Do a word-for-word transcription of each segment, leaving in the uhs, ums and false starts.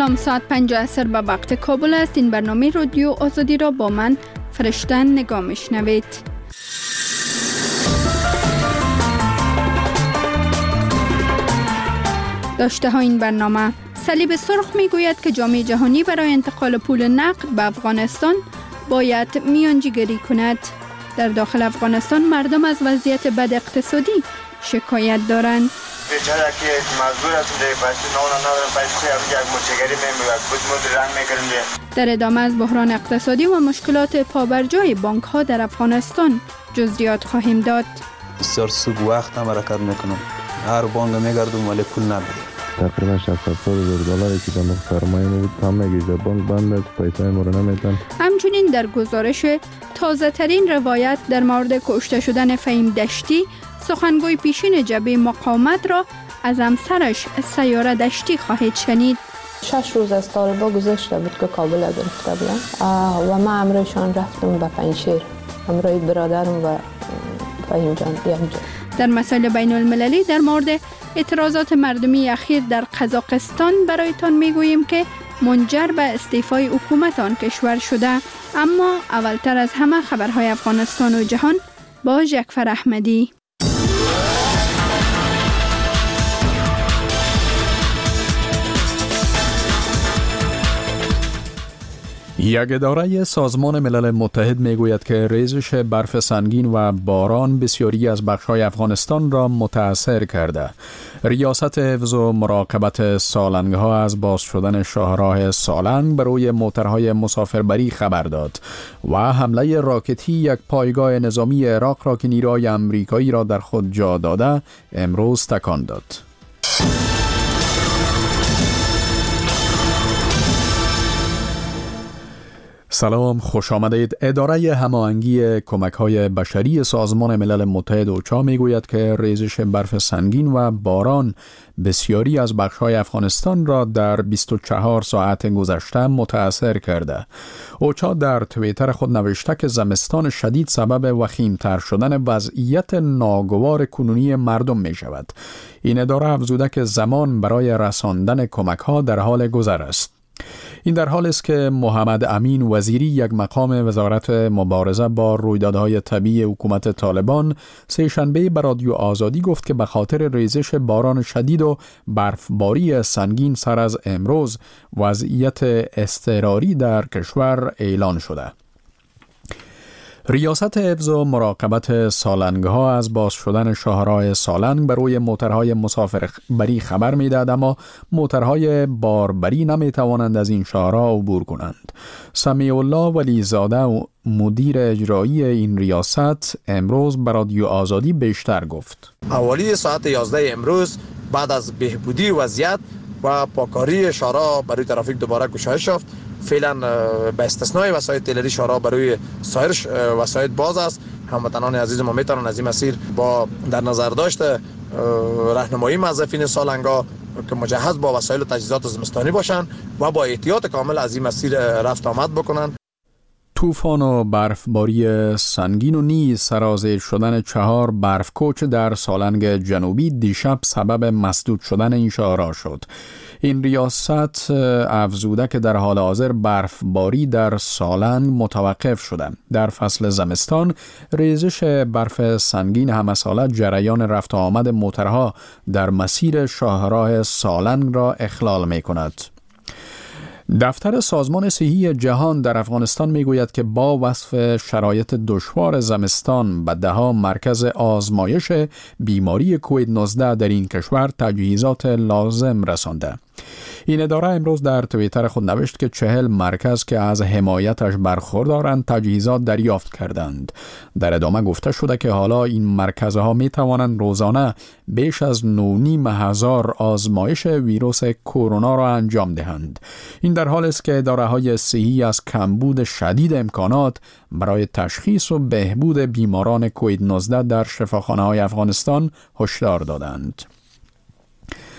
سلام، ساعت پنج عصر به وقت کابل است. این برنامه رادیو آزادی را با من فرشته نگاه میشنوید. داشته ها این برنامه: صلیب سرخ میگوید که جامعه جهانی برای انتقال پول نقد به افغانستان باید میانجیگری کند. در داخل افغانستان مردم از وضعیت بد اقتصادی شکایت دارند. بیچاره که مجبور هستیم در پشت نان ندارم، پشت یک مچگری میمیرد بود مود رنگ میکنیم. در ادامه از بحران اقتصادی و مشکلات پابرجای بانک ها در افغانستان جزئیات خواهیم داد. بسیار سوگ وقت هم حرکت میکنم، هر بانک میگردم ولی پول ندارم. تقریبا شصت هفتاد هزار دلاری که در سرمایه بود تمام گیجه بانک بند است، پیسه ما رو نمیتن. همچنین در گزارش تازه ترین روایت در مورد کشته شدن فهیم دشتی، سخنگوی پیشین جبهه مقاومت را از همسرش سیاره دشتی خواهید شنید. شش روز از طالبا گذشته بود که کابل گرفته بودن و ما امروزشان رفتم به پنجشیر، امروز برادرم و فهیم جان یکجا. در مسائل بین المللی در مورد اعتراضات مردمی اخیر در قزاقستان برایتان میگوییم که منجر به استعفای حکومت آن کشور شده. اما اولتر از همه خبرهای افغانستان و جهان با جعفر احمدی. یک اداره سازمان ملل متحد میگوید که ریزش برف سنگین و باران بسیاری از بخش‌های افغانستان را متاثر کرده. ریاست حفظ و مراقبت سالنگ‌ها از باز شدن شاهراه سالنگ بر روی موترهای مسافربری خبر داد و حمله راکتی یک پایگاه نظامی عراق را که نیروهای آمریکایی را در خود جا داده امروز تکان داد. سلام، خوش آمدید. اداره هماهنگی کمک‌های بشری سازمان ملل متحد اوچا میگوید که ریزش برف سنگین و باران بسیاری از بخش‌های افغانستان را در بیست و چهار ساعت گذشته متاثر کرده. اوچا در توییتر خود نوشته که زمستان شدید سبب وخیم‌تر شدن وضعیت ناگوار کنونی مردم می شود. این اداره افزوده که زمان برای رساندن کمک‌ها در حال گذر است. این در حال است که محمد امین وزیری، یک مقام وزارت مبارزه با رویدادهای طبیعی حکومت طالبان، سه شنبه به رادیو آزادی گفت که به خاطر ریزش باران شدید و برفباری سنگین سر از امروز وضعیت اضطراری در کشور اعلان شده. ریاست حفظ و مراقبت سالنگ‌ها از باز شدن شاهراه سالنگ بر روی موترهای مسافربری خبر می‌دهد، اما موترهای باربری نمی‌توانند از این شاهراه عبور کنند. سمیع الله ولیزاده، مدیر اجرایی این ریاست، امروز به رادیو آزادی بیشتر گفت. حوالی ساعت یازده امروز بعد از بهبودی وضعیت و پاکاری شاهراه برای ترافیک دوباره گشایش یافت. فعلا به استثنای وسایل تیلری شاهراه برای سایر وسایل باز است. هموطنان عزیز ما میتونن از این مسیر با در نظر داشته راهنمایی موظفین سالنگ‌ها که مجهز با وسایل و تجهیزات زمستانی باشند و با احتیاط کامل از این مسیر رفت آمد بکنن. طوفان و برفباری سنگین و نیز سرازیر شدن چهار برفکوچ در سالنگ جنوبی دیشب سبب مسدود شدن این شاهراه شد. این ریاست افزوده که در حال حاضر برفباری در سالنگ متوقف شده. در فصل زمستان ریزش برف سنگین همه ساله جریان رفت و آمد موترها در مسیر شاهراه سالنگ را اخلال می کند. دفتر سازمان صحی جهان در افغانستان میگوید که با وصف شرایط دشوار زمستان به دهها مرکز آزمایش بیماری کووید نوزده در این کشور تجهیزات لازم رسانده. این اداره امروز در توییتر خود نوشت که چهل مرکز که از حمایتش برخوردارند تجهیزات دریافت کردند. در ادامه گفته شده که حالا این مرکزها می توانند روزانه بیش از نه و نیم هزار آزمایش ویروس کرونا را انجام دهند. این در حال است که اداره‌های صحی از کمبود شدید امکانات برای تشخیص و بهبود بیماران کووید نوزده در شفاخانه‌های افغانستان هشدار دادند.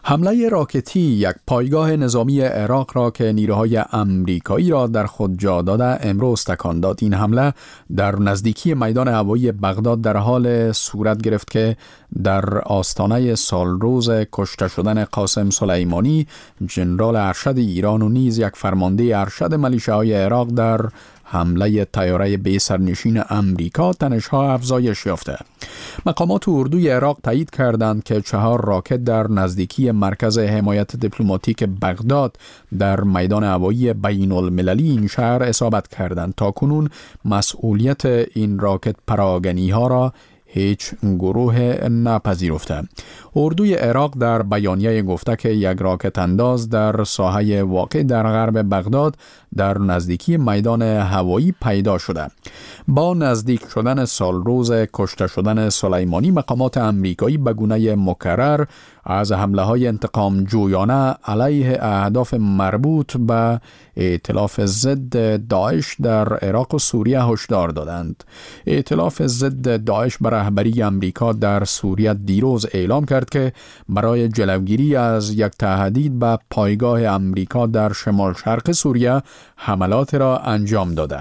حمله راکتی یک پایگاه نظامی عراق را که نیروهای آمریکایی را در خود جا داده امروز تکان داد. این حمله در نزدیکی میدان هوایی بغداد در حال صورت گرفت که در آستانه سالروز کشته شدن قاسم سلیمانی ژنرال ارشد ایران و نیز یک فرمانده ارشد ملیشه‌های عراق در حمله طیاره بی سرنشین امریکا تنش‌ها افزایش یافته. مقامات اردوی عراق تایید کردند که چهار راکت در نزدیکی مرکز حمایت دیپلماتیک بغداد در میدان هوایی بین المللی این شهر اصابت کردند. تاکنون مسئولیت این راکت پراگنی ها را هیچ گروه نپذیرفته. اردوی عراق در بیانیه گفته که یک راکت انداز در ساحه واقع در غرب بغداد در نزدیکی میدان هوایی پیدا شده. با نزدیک شدن سالروز کشته شدن سلیمانی، مقامات آمریکایی به گونه مکرر از حمله های انتقام جویانه علیه اهداف مربوط به ائتلاف ضد داعش در عراق و سوریه هشدار دادند. ائتلاف ضد داعش به رهبری آمریکا در سوریه دیروز اعلام کرد که برای جلوگیری از یک تهدید به پایگاه آمریکا در شمال شرق سوریه حملات را انجام داده.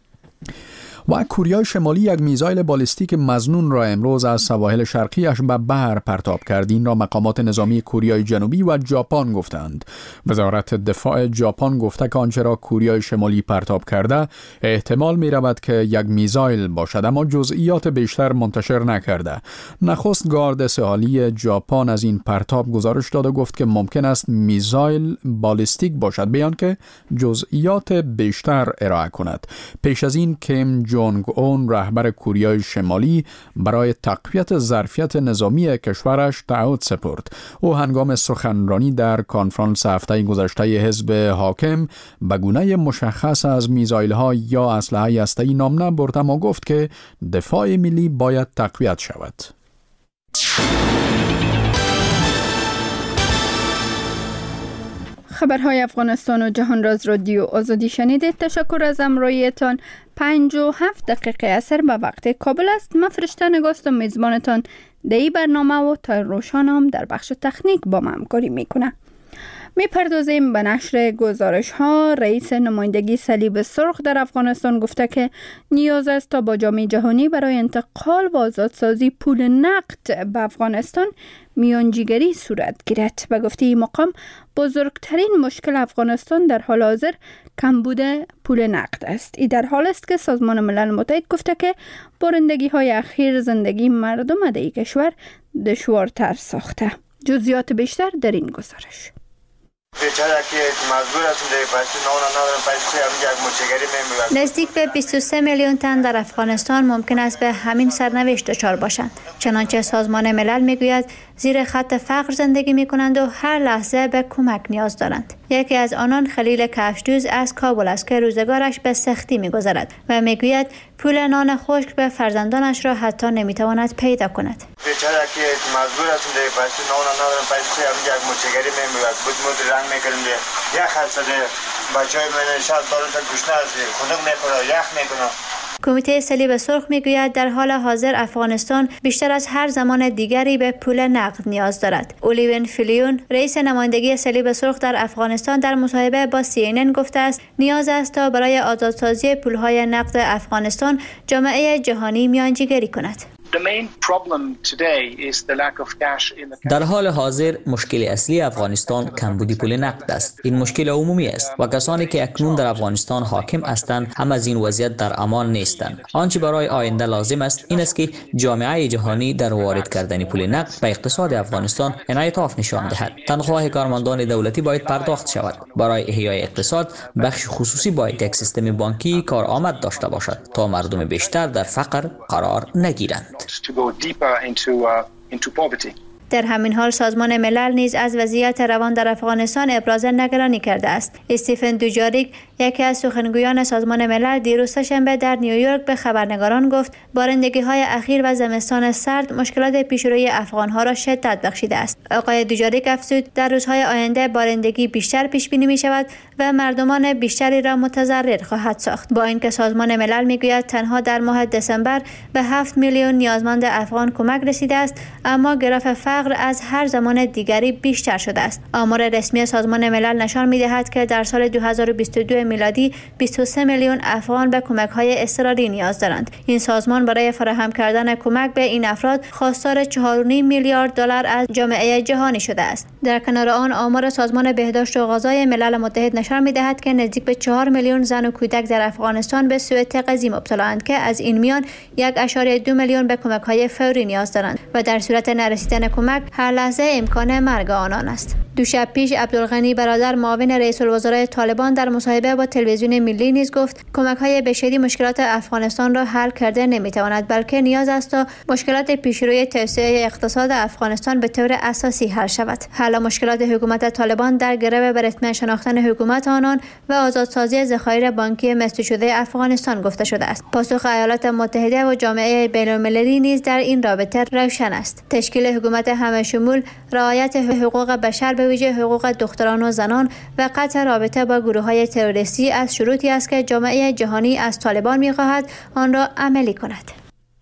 و کره شمالی یک میزایل بالستیک مظنون را امروز از سواحل شرقیش به بحر پرتاب کرد. این را مقامات نظامی کره جنوبی و ژاپن گفتند. وزارت دفاع ژاپن گفته که آنچه را کره شمالی پرتاب کرده احتمال می رود که یک میزایل باشد، اما جزئیات بیشتر منتشر نکرده. نخست گارد ساحلی ژاپن از این پرتاب گزارش داد و گفت که ممکن است میزایل بالستیک باشد، بیان که جزئیات بیشتر ارائه کند. پیش از این کیم جونگ اون رهبر کره شمالی برای تقویت ظرفیت نظامی کشورش تعهد سپرد. او هنگام سخنرانی در کنفرانس هفته گذشته حزب حاکم به گونه مشخص از میزایل‌ها یا اسلحه هسته‌ای نام نبرد، اما گفت که دفاع ملی باید تقویت شود. خبرهای افغانستان و جهان راز رادیو آزادی شنیدید. تشکر از همراهیتان. پنج و هفت دقیقه اثر به وقت کابل است. من فرشته نگاست و میزبانتان در این برنامه و تا روشان هم در بخش تکنیک با من همکاری میکنه. می پردازیم به نشر گزارش ها. رئیس نمایندگی صلیب سرخ در افغانستان گفته که نیاز است تا با جامعه جهانی برای انتقال و آزادسازی پول نقد به افغانستان میانجیگری صورت گیرد. به گفته این مقام بزرگترین مشکل افغانستان در حال حاضر کمبود پول نقد است. این در حال است که سازمان ملل متحد گفته که بارندگی های اخیر زندگی مردم در این کشور دشوارتر ساخته. جزئیات بیشتر در این گزارش. نزدیک به بیست و سه میلیون تن در افغانستان ممکن است به همین سرنوشت دچار باشند. چنانچه سازمان ملل میگوید زیر خط فقر زندگی می کنند و هر لحظه به کمک نیاز دارند. یکی از آنان خلیل کفشدوز از کابل است که روزگارش به سختی می گذرد و می گوید پول نان خشک به فرزندانش را حتی نمی تواند پیدا کند. بیچاره که مجبور هستیم دیگه پس نان ندارم پیسه هم یک مچگری میمیرد بود مود رنگ میکنیم دیگه یخ هست دیگه بچهای من شاید دارن تا گوشنه هست دیگه خنک میخوره یخ میکنه. کمیته صلیب سرخ میگوید در حال حاضر افغانستان بیشتر از هر زمان دیگری به پول نقد نیاز دارد. اولیون فیلیون رئیس نمایندگی صلیب سرخ در افغانستان در مصاحبه با سی ان ان گفته است نیاز است تا برای آزادسازی پولهای نقد افغانستان جامعه جهانی میانجیگری کند. در حال حاضر مشکل اصلی افغانستان کمبود پول نقد است. این مشکل عمومی است و کسانی که اکنون در افغانستان حاکم هستند هم از این وضعیت در امان نیستند. آنچه برای آینده لازم است این است که جامعه جهانی در وارد کردن پول نقد به اقتصاد افغانستان انعطاف نشان دهد. تنخواه کارمندان دولتی باید پرداخت شود. برای احیای اقتصاد بخش خصوصی باید یک سیستم بانکی کارآمد داشته باشد تا مردم بیشتر در فقر قرار نگیرند. در همین حال سازمان ملل نیز از وضعیت روان در افغانستان ابراز نگرانی کرده است. استیفن دوجاریک یکی از سخنگویان سازمان ملل دیروز سه‌شنبه در نیویورک به خبرنگاران گفت بارندگی‌های اخیر و زمستان سرد مشکلات پیشروی افغان‌ها را شدت بخشیده است. آقای دوجاریک افزود در روزهای آینده بارندگی بیشتر پیش بینی می‌شود و مردمان بیشتری را متضرر خواهد ساخت. با اینکه سازمان ملل می‌گوید تنها در ماه دسامبر به هفت میلیون نیازمند افغان کمک رسیده است، اما گراف فقر فقر از هر زمان دیگری بیشتر شده است. آمار رسمی سازمان ملل نشان می‌دهد که در سال دو هزار و بیست و دو میلادی بیست و سه میلیون افغان به کمک‌های اضطراری نیاز دارند. این سازمان برای فراهم کردن کمک به این افراد خواستار چهار و نیم میلیارد دلار از جامعه جهانی شده است. در کنار آن آمار سازمان بهداشت و غذای ملل متحد نشان می‌دهد که نزدیک به چهار میلیون زن و کودک در افغانستان به سوء تغذیه مبتلااند که از این میان یک و دو میلیون به کمک‌های فوری نیاز دارند و در صورت نرسیدن کمک هر لحظه امکان مرگ آنان است. دو شب پیش عبدالغنی برادر معاون رئیس الوزراء طالبان در مصاحبه با تلویزیون ملی نیز گفت کمک‌های بشری مشکلات افغانستان را حل کرده نمی‌تواند، بلکه نیاز است تا مشکلات پیشروی توسعه اقتصاد افغانستان به طور اساسی حل شود. حل مشکلات حکومت طالبان در گرو به رتم شناختن حکومت آنان و آزادسازی ذخایر بانکی مست شده افغانستان گفته شده است. پاسخ ایالات متحده و جامعه بین‌المللی نیز در این رابطه روشن است. تشکیل حکومت همه شمول، رعایت حقوق بشر به ویژه حقوق دختران و زنان و قطع رابطه با گروه‌های تروریستی از شروطی است که جامعه جهانی از طالبان می‌خواهد آن را عملی کند.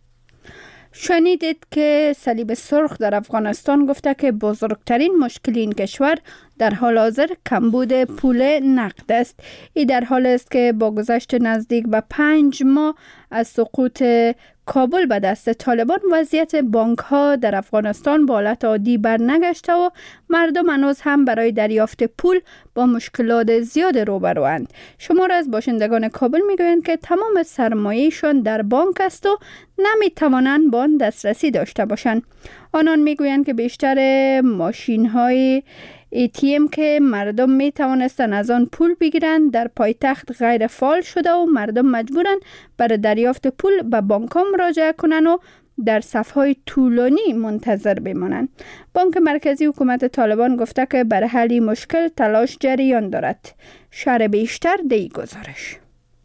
شنیدید که صلیب سرخ در افغانستان گفته که بزرگترین مشکل این کشور در حال حاضر کمبود پول نقد است. این در حال است که با گذشت نزدیک به پنج ماه از سقوط کابل به دست طالبان وضعیت بانک ها در افغانستان به حالت عادی برنگشته و مردم هنوز هم برای دریافت پول با مشکلات زیاد روبروند. شمار از باشندگان کابل میگویند که تمام سرمایه‌شان در بانک است و نمیتوانند به آن دسترسی داشته باشند. آنان میگویند که بیشتر ماشین های ای تی ام که مردم می توانستند از آن پول بگیرند در پایتخت غیر فعال شده و مردم مجبورند برای دریافت پول به بانک ها مراجعه کنند و در صفهای طولانی منتظر بمانند. بانک مرکزی حکومت طالبان گفته که برای حل مشکل تلاش جریان دارد. شرح بیشتر دی گزارش.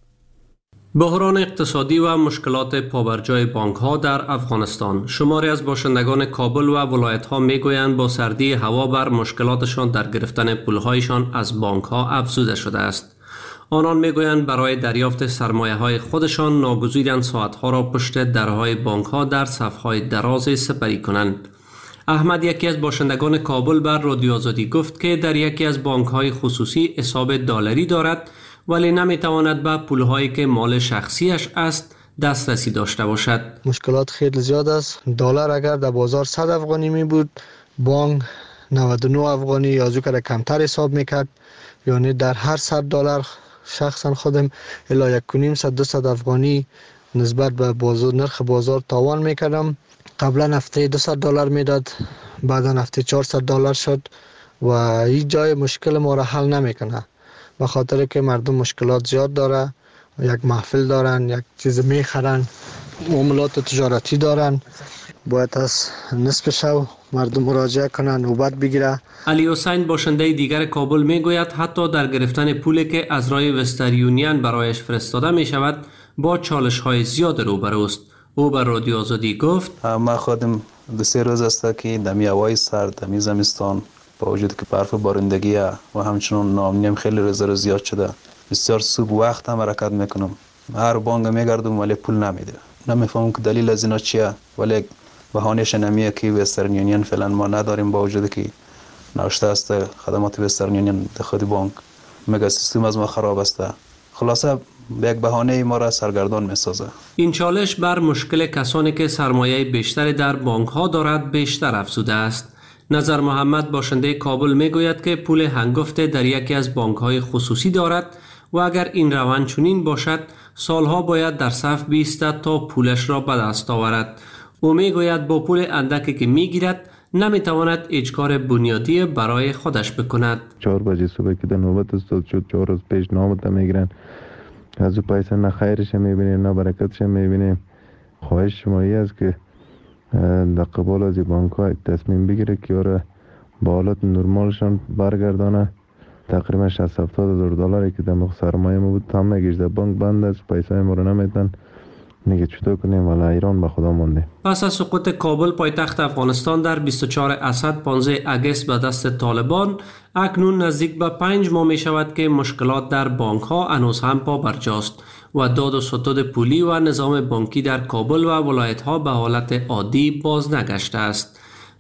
بحران اقتصادی و مشکلات پابرجای بانک ها در افغانستان. شماری از باشندگان کابل و ولایت ها می گویند با سردی هوا بر مشکلاتشان در گرفتن پول هایشان از بانک ها افزوده شده است. آنان می گویند برای دریافت سرمایه های خودشان ناگزیرند ساعت ها را پشت درهای بانک ها در صف های دراز سپری کنند. احمد، یکی از باشندگان کابل، بر رادیو آزادی گفت که در یکی از بانک های خصوصی حساب دلاری دارد ولی نمیتواند به پولهایی که مال شخصیش است دسترسی داشته باشد. مشکلات خیلی زیاد است. دلار اگر در بازار صد افغانی می بود، بانک نود و نه افغانی یا از او کمتر حساب میکرد. یعنی در هر صد دلار شخصا خودم الا یک و نیم صد دو صد افغانی نسبت به بازار نرخ بازار تاوان میکردم. قبلا هفته دویست دلار میداد، بعدا هفته چهارصد دلار شد و این جای مشکل ما را حل نمیکنه. به خاطر که مردم مشکلات زیاد داره، یک محفل دارن، یک چیز میخرن، معاملات تجارتی دارن، باید از نصف شب مردم مراجعه کنن، نوبت بگیره. علی حسین باشنده دیگر کابل میگوید حتی در گرفتن پولی که از رای وستر یونین برایش فرستاده می شود با چالش های زیاد روبروست. او بر رادیو آزادی گفت ما خودم دو سه روز است که دمی هوای سرد، دمی زمستان، با وجود که برف بارندگی و همچنان ناامنی خیلی روز روز زیاد شده، بسیار صبح وقت هم حرکت میکنم، هر بانک میگردم ولی پول نمیده. نمیفهمم که دلیل از اینا چیه، ولی بهانه‌اش نمیه که وسترن یونین فعلا ما نداریم، با وجود که نوشته است خدمات وسترن یونین در خود بانک میگه سیستم از ما خراب است. خلاصه یک بهانه ما را سرگردان میسازه. این چالش بر مشکل کسانی که سرمایه بیشتری در بانک ها دارد بیشتر افزوده است. نظر محمد باشنده کابل میگوید که پول هنگفته در یکی از بانک های خصوصی دارد و اگر این روند چنین باشد سالها باید در صف بایستد تا پولش را به دست آورد. او میگوید با پول اندکی که میگیرد نمیتواند هیچ کار بنیادی برای خودش بکند. چهار بجه صبح که در نوبت استاد شد، چهار روز پیش نامت میگیرن، از او پیسه نه خیرش میبینیم نه برکتش میبینیم. خواهش شما ای است که در قبال از بانک ها تصمیم بگیره که آره با حالت نرمالشان برگردانه. تقریبا شصت هفتاد هزار دلاری که در مخ سرمایه ما بود تمام گیشده بانک بند است، پیسه ما رو نمیتن. میگه چطور کنیم؟ والا ایران به خدا مونده. پس از سقوط کابل پایتخت افغانستان در بیست و چهارم اسد پانزده اگست به دست طالبان، اکنون نزدیک به پنج ماه می شود که مشکلات در بانک ها هنوز هم پا برجاست و داد و ستد پولی و نظام بانکی در کابل و ولایت ها به حالت عادی باز نگشته است.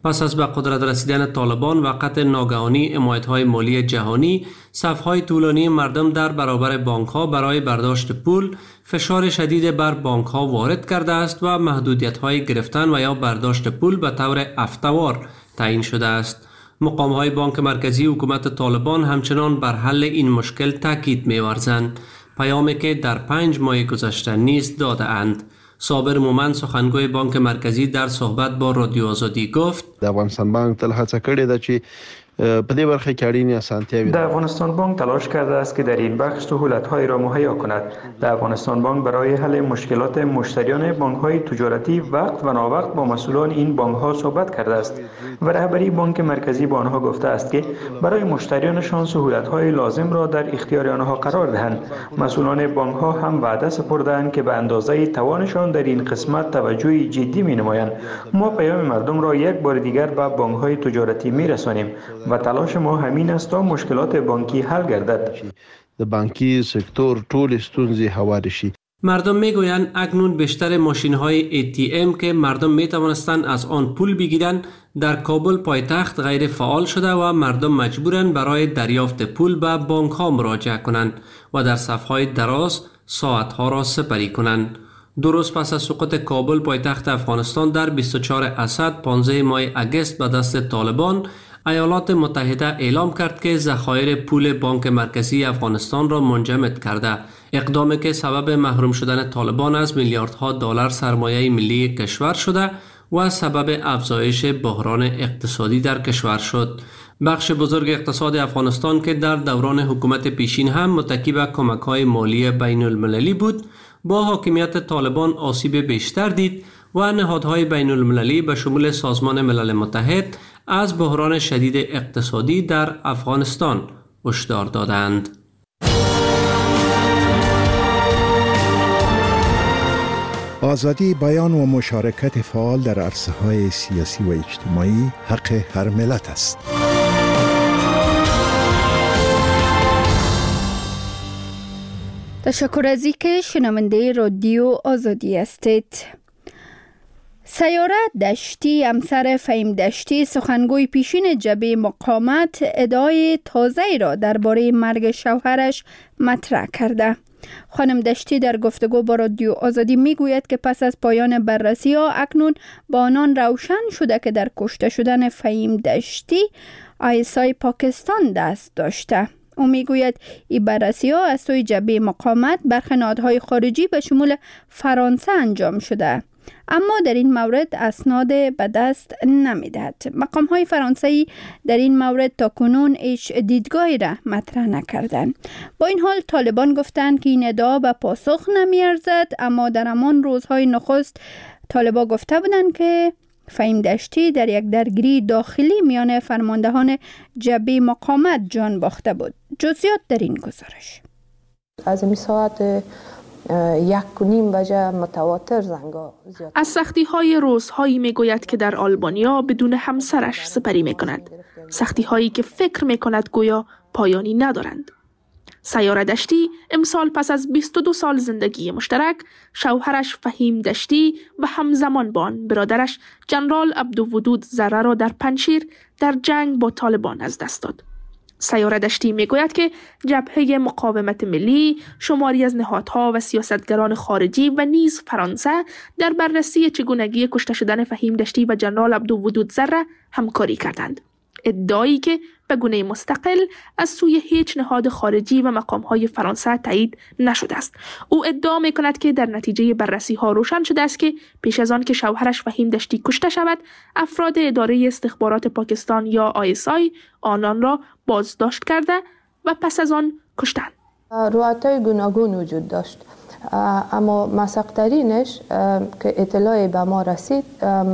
پس از به قدرت رسیدن طالبان و قطع ناگهانی حمایت‌های مالی جهانی، صف‌های طولانی مردم در برابر بانک‌ها برای برداشت پول فشار شدید بر بانک‌ها وارد کرده است و محدودیت‌های گرفتن و یا برداشت پول به طور هفته‌وار تعیین شده است. مقام‌های بانک مرکزی حکومت طالبان همچنان بر حل این مشکل تاکید می‌ورزند، پیامی که در پنج ماه گذشته نیز داده اند. صابر مومند سخنگوی بانک مرکزی در صحبت با رادیو آزادی گفت: د افغانستان بانک تل هڅه کړې ده چې په دې برخه کې اړینې اسانتیاوې در افغانستان بانک تلاش کرده است که در این بخش سهولت‌های را مهیا کند. در افغانستان بانک برای حل مشکلات مشتریان بانک‌های تجارتی وقت و ناوقت با مسئولان این بانک‌ها صحبت کرده است و رهبری بانک مرکزی با آنها گفته است که برای مشتریانشان سهولت‌های لازم را در اختیار آنها قرار دهند. مسئولان بانک‌ها هم وعده سپردند که به اندازه توانشان در این قسمت توجه جدی می‌نمایند. ما پیام مردم را یک بار دیگر به بانک‌های تجارتی می‌رسانیم و تلاش ما همین است تا مشکلات بانکی حل گردد. د بانکی سکتور ټول ستونزې هوار شي. مردم میگویند اکنون بیشتر ماشین‌های ای تی ام که مردم میتوانستند از آن پول بگیرند در کابل پایتخت غیر فعال شده و مردم مجبورند برای دریافت پول به بانک‌ها مراجعه کنند و در صف‌های دراز ساعت‌ها را سپری کنند. دو روز پس از سقوط کابل پایتخت افغانستان در بیست و چهارم اسد پانزدهم ماه اگست به دست طالبان، ایالات متحده اعلام کرد که ذخایر پول بانک مرکزی افغانستان را منجمد کرده، اقدامی که سبب محروم شدن طالبان از میلیاردها دلار سرمایه ملی کشور شده و سبب افزایش بحران اقتصادی در کشور شد. بخش بزرگ اقتصاد افغانستان که در دوران حکومت پیشین هم متکی به کمک‌های مالی بین المللی بود، با حاکمیت طالبان آسیب بیشتر دید و نهادهای بین المللی به شمول سازمان ملل متحد از بحران شدید اقتصادی در افغانستان هشدار دادند. آزادی بیان و مشارکت فعال در عرصه‌های سیاسی و اجتماعی حق هر ملت است. تشکر از اینکه شنونده رادیو آزادی هستید. سیاره دشتی همسر فهیم دشتی سخنگوی پیشین جبهه مقاومت ادعای تازه‌ای را درباره مرگ شوهرش مطرح کرده. خانم دشتی در گفتگو با رادیو آزادی میگوید که پس از پایان بررسی ها اکنون با آنان روشن شده که در کشته شدن فهیم دشتی آی اس آی پاکستان دست داشته. او میگوید این بررسی ها از سوی جبهه مقاومت برخی نهادهای خارجی به شمول فرانسه انجام شده، اما در این مورد اسناد به دست نمیدهد. مقام های فرانسوی در این مورد تا کنون هیچ دیدگاهی را مطرح نکردند. با این حال طالبان گفتند که این ادعا به پاسخ نمیارزد، اما در همان روزهای نخست طالبان گفته بودند که فهیم دشتی در یک درگیری داخلی میان فرماندهان جبهه مقاومت جان باخته بود. جزئیات در این گزارش. از این ساعت یک و نیم بجه متواتر زنگا زیاد. از سختی های روزهایی می گوید که در آلبانیا بدون همسرش سپری می کند. سختی هایی که فکر می کند گویا پایانی ندارند. سیاره دشتی امسال پس از بیست و دو سال زندگی مشترک، شوهرش فهیم دشتی و همزمان با آن برادرش جنرال عبدالودود ذره را در پنجشیر در جنگ با طالبان از دست داد. سیاره دشتی می گوید که جبهه مقاومت ملی، شماری از نهادها و سیاستگران خارجی و نیز فرانسه در بررسی چگونگی کشته شدن فهیم دشتی و جنرال عبدالودود ذره همکاری کردند. ادعایی که به گونه مستقل از سوی هیچ نهاد خارجی و مقام‌های فرانسه تایید نشده است. او ادعا می‌کند که در نتیجه بررسی‌ها روشن شده است که پیش از آن که شوهرش فهیم دشتی کشته شود، افراد اداره استخبارات پاکستان یا آی اس آی آنان را بازداشت کرده و پس از آن کشتند. روایت‌های گوناگون وجود داشت، اما مسق‌ترینش که اطلاعی به ما رسید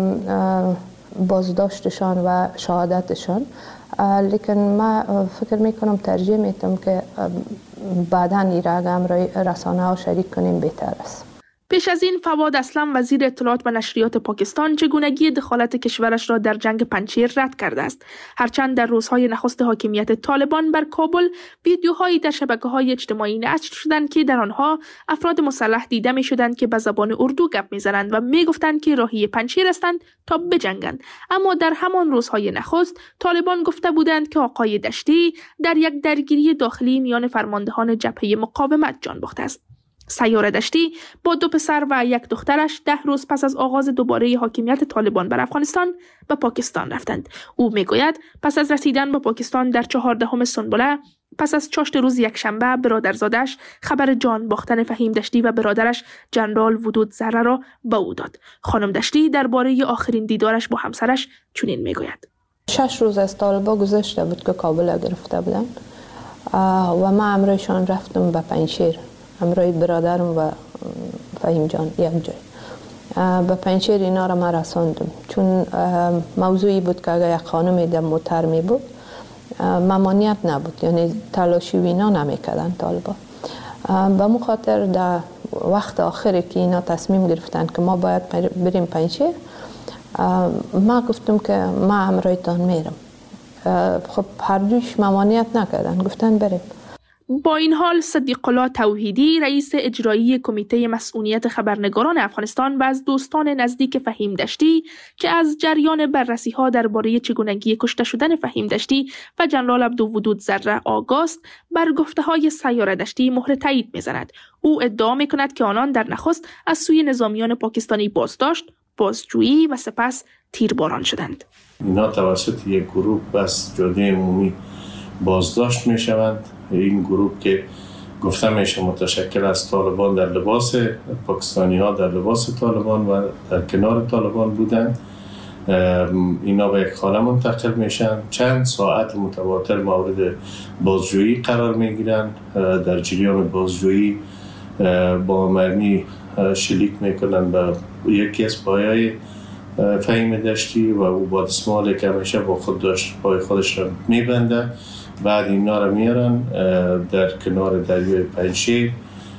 بازداشتشان و شهادتشان، لیکن ما فکر میکنم ترجیح میتونم که بعداً این را همراه رسانه ها شریک کنیم بهتر است. پیش از این فواد اسلم وزیر اطلاعات و نشریات پاکستان چگونگی دخالت کشورش را در جنگ پنجشیر رد کرده است. هرچند در روزهای نخست حاکمیت طالبان بر کابل ویدیوهایی در شبکه‌های اجتماعی نشر شدند که در آنها افراد مسلح دیده می‌شدند که به زبان اردو گپ می‌زنند و می‌گفتند که راهی پنجشیر هستند تا بجنگند. اما در همان روزهای نخست طالبان گفته بودند که آقای دشتی در یک درگیری داخلی میان فرماندهان جبهه مقاومت جان باخته است. سیاره دشتی با دو پسر و یک دخترش ده روز پس از آغاز دوباره حاکمیت طالبان بر افغانستان به پاکستان رفتند. او میگوید پس از رسیدن به پاکستان در چهاردهم سنبله، پس از چاشت روز یکشنبه، برادرزادش خبر جان باختن فهیم دشتی و برادرش جنرال ودود ذره را به او داد. خانم دشتی درباره آخرین دیدارش با همسرش چنین میگوید: شش روز از طالبان گذشته بود که کابل گرفته بودن و ما امروزشان رفتم به پنجشیر، همراه برادرم و فهیم جان یک جای. به پنجشیر اینا را ما رساندم، چون موضوعی بود که اگر یک خانمی در موتر می بود ممانعت نبود، یعنی تلاشی و اینا نمیکردن طالبا. به مو خاطر در وقت آخری که اینا تصمیم گرفتن که ما باید بریم پنجشیر، ما گفتم که ما همراهتان میرم. خب هر دوش ممانعت نکردن، گفتن بریم. با این حال صدیق الله توحیدی رئیس اجرایی کمیته مسئولیت خبرنگاران افغانستان و از دوستان نزدیک فهیم دشتی که از جریان بررسی ها درباره چگونگی کشته شدن فهیم دشتی و جنرال عبدالودود ذره آگاه است، بر گفته های سیاره دشتی مهر تایید می‌زند. او ادعا می‌کند که آنان در نخست از سوی نظامیان پاکستانی بازداشت، بازجویی و سپس تیرباران شدند. اینا توسط یک گروه بس جاده عمومی بازداشت می‌شوند. این گروه که گفته میشه متشکل از طالبان در لباس پاکستانی ها در لباس طالبان و در کنار طالبان بودند. اینا به یک خانه منتقل میشن، چند ساعت متواتر مورد بازجویی قرار میگیرن. در جریان بازجویی با مرمی شلیک میکنن به یکی از پایه‌های فهیم دشتی و او با دستمالی که همیشه با خود داشت پای خودش را میبنده. بعد اینا رو میارن در کنار دریای پنجشیر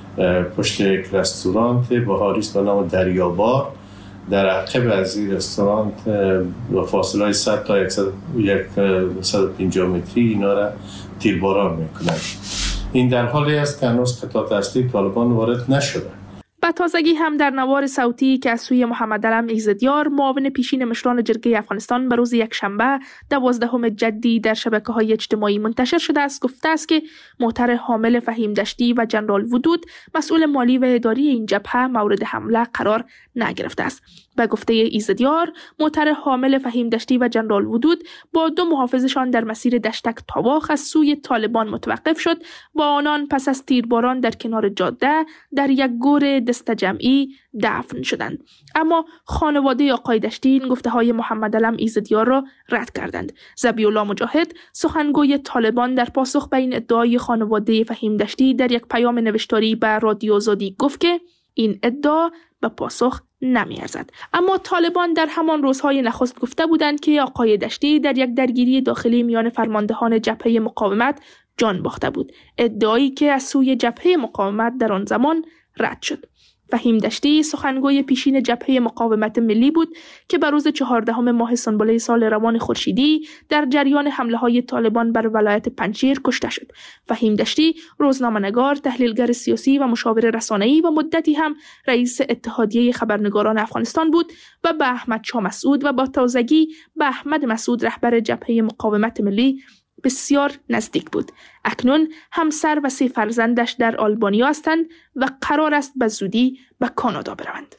پشت یک رستورانت بهاریست به نام دریابار. در عقب از این رستورانت با فاصله های صد تا صد و پنجاه متری اینا را تیرباران میکنن. این در حالی است که هنوز قطعات اصلی طالبان وارد نشده. به تازگی هم در نوار صوتی که از سوی محمد علم ایزدیار معاون پیشین مشران جرگه افغانستان به روز یکشنبه دوازدهم جدی در شبکه‌های اجتماعی منتشر شده است، گفته است که محتر حامل فهیم دشتی و جنرال ودود مسئول مالی و اداری این جبهه مورد حمله قرار نگرفته است. به گفته ایزدیار، محتر حامل فهیم دشتی و جنرال ودود با دو محافظشان در مسیر دشتک تاباخ از سوی طالبان متوقف شد و آنان پس از تیرباران در کنار جاده در یک گور دسته جمعی دفن شدند. اما خانواده آقای دشتی این گفته های محمد علم ایزدیار را رد کردند. ذبیح الله مجاهد سخنگوی طالبان در پاسخ به این ادعای خانواده فهیم دشتی در یک پیام نوشتاری به رادیو آزادی گفت که این ادعا به پاسخ نمی‌ارزد. اما طالبان در همان روزهای نخست گفته بودند که آقای دشتی در یک درگیری داخلی میان فرماندهان جبهه مقاومت جان باخته بود، ادعایی که از سوی جبهه مقاومت در آن زمان رد شد. فهیم دشتی سخنگوی پیشین جبهه مقاومت ملی بود که بر روز چهاردهم ماه سنبله سال روان خورشیدی در جریان حمله های طالبان بر ولایت پنجشیر کشته شد. فهیم دشتی روزنامه‌نگار، تحلیلگر سیاسی و مشاور رسانه‌ای و مدتی هم رئیس اتحادیه خبرنگاران افغانستان بود و به احمد شاه مسعود و با تازگی به احمد مسعود رهبر جبهه مقاومت ملی بسیار نزدیک بود. اکنون همسر و سه فرزندش در آلبانیا هستند و قرار است به زودی به کانادا بروند.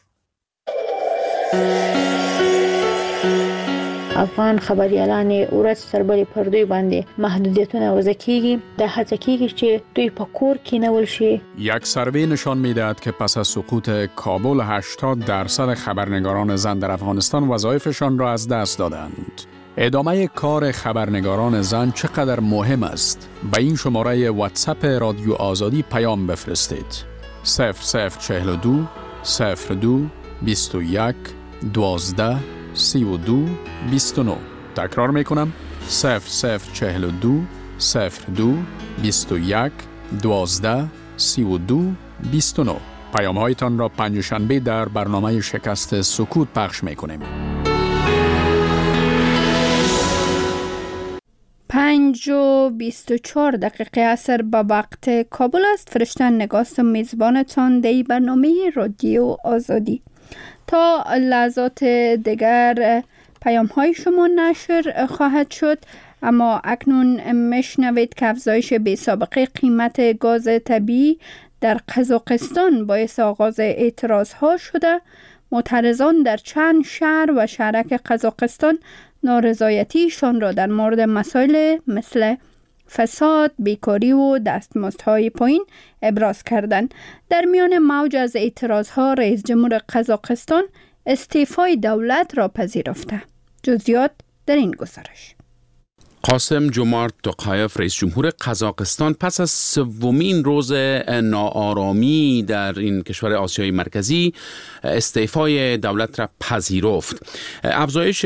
افغان خبریالان ورځ سربلې پر دوی باندې محدودیتونه وضع کیږي، د هڅه کیږي چې دوی په کور کینول شي. یک سروی نشان میدهد که پس از سقوط کابل هشتاد درصد خبرنگاران زن در افغانستان وظایفشان را از دست دادند. ادامه کار خبرنگاران زن چقدر مهم است؟ به این شماره واتساپ رادیو آزادی پیام بفرستید. صفر صفر چهل و دو صفر دو بیست و یک دوازده سی و دو بیست و نه. تکرار میکنم: صفر صفر چهل و دو صفر دو بیست و یک دوازده سی و دو بیست و نه. پیام هایتان را پنجشنبه در برنامه شکست سکوت پخش می کنیم. پنج و بیست و چهار دقیقه عصر به وقت کابل است. فرشتن نگاست میزبانتان دی برنامه رادیو آزادی. تا لحظات دیگر پیام های شما نشر خواهد شد، اما اکنون میشنوید که افزایش بی سابقه قیمت گاز طبیعی در قزاقستان باعث آغاز اعتراض ها شده. معترضان در چند شهر و شهرک قزاقستان نارضایتیشان را در مورد مسائل مثل فساد، بیکاری و دستمزدهای پایین ابراز کردند. در میان موج از اعتراضها رئیس جمهور قزاقستان استعفای دولت را پذیرفته. جزئیات در این گزارش. قاسم جمارت توقایف رئیس جمهور قزاقستان پس از سومین روز ناآرامی در این کشور آسیای مرکزی استعفای دولت را پذیرفت. افزایش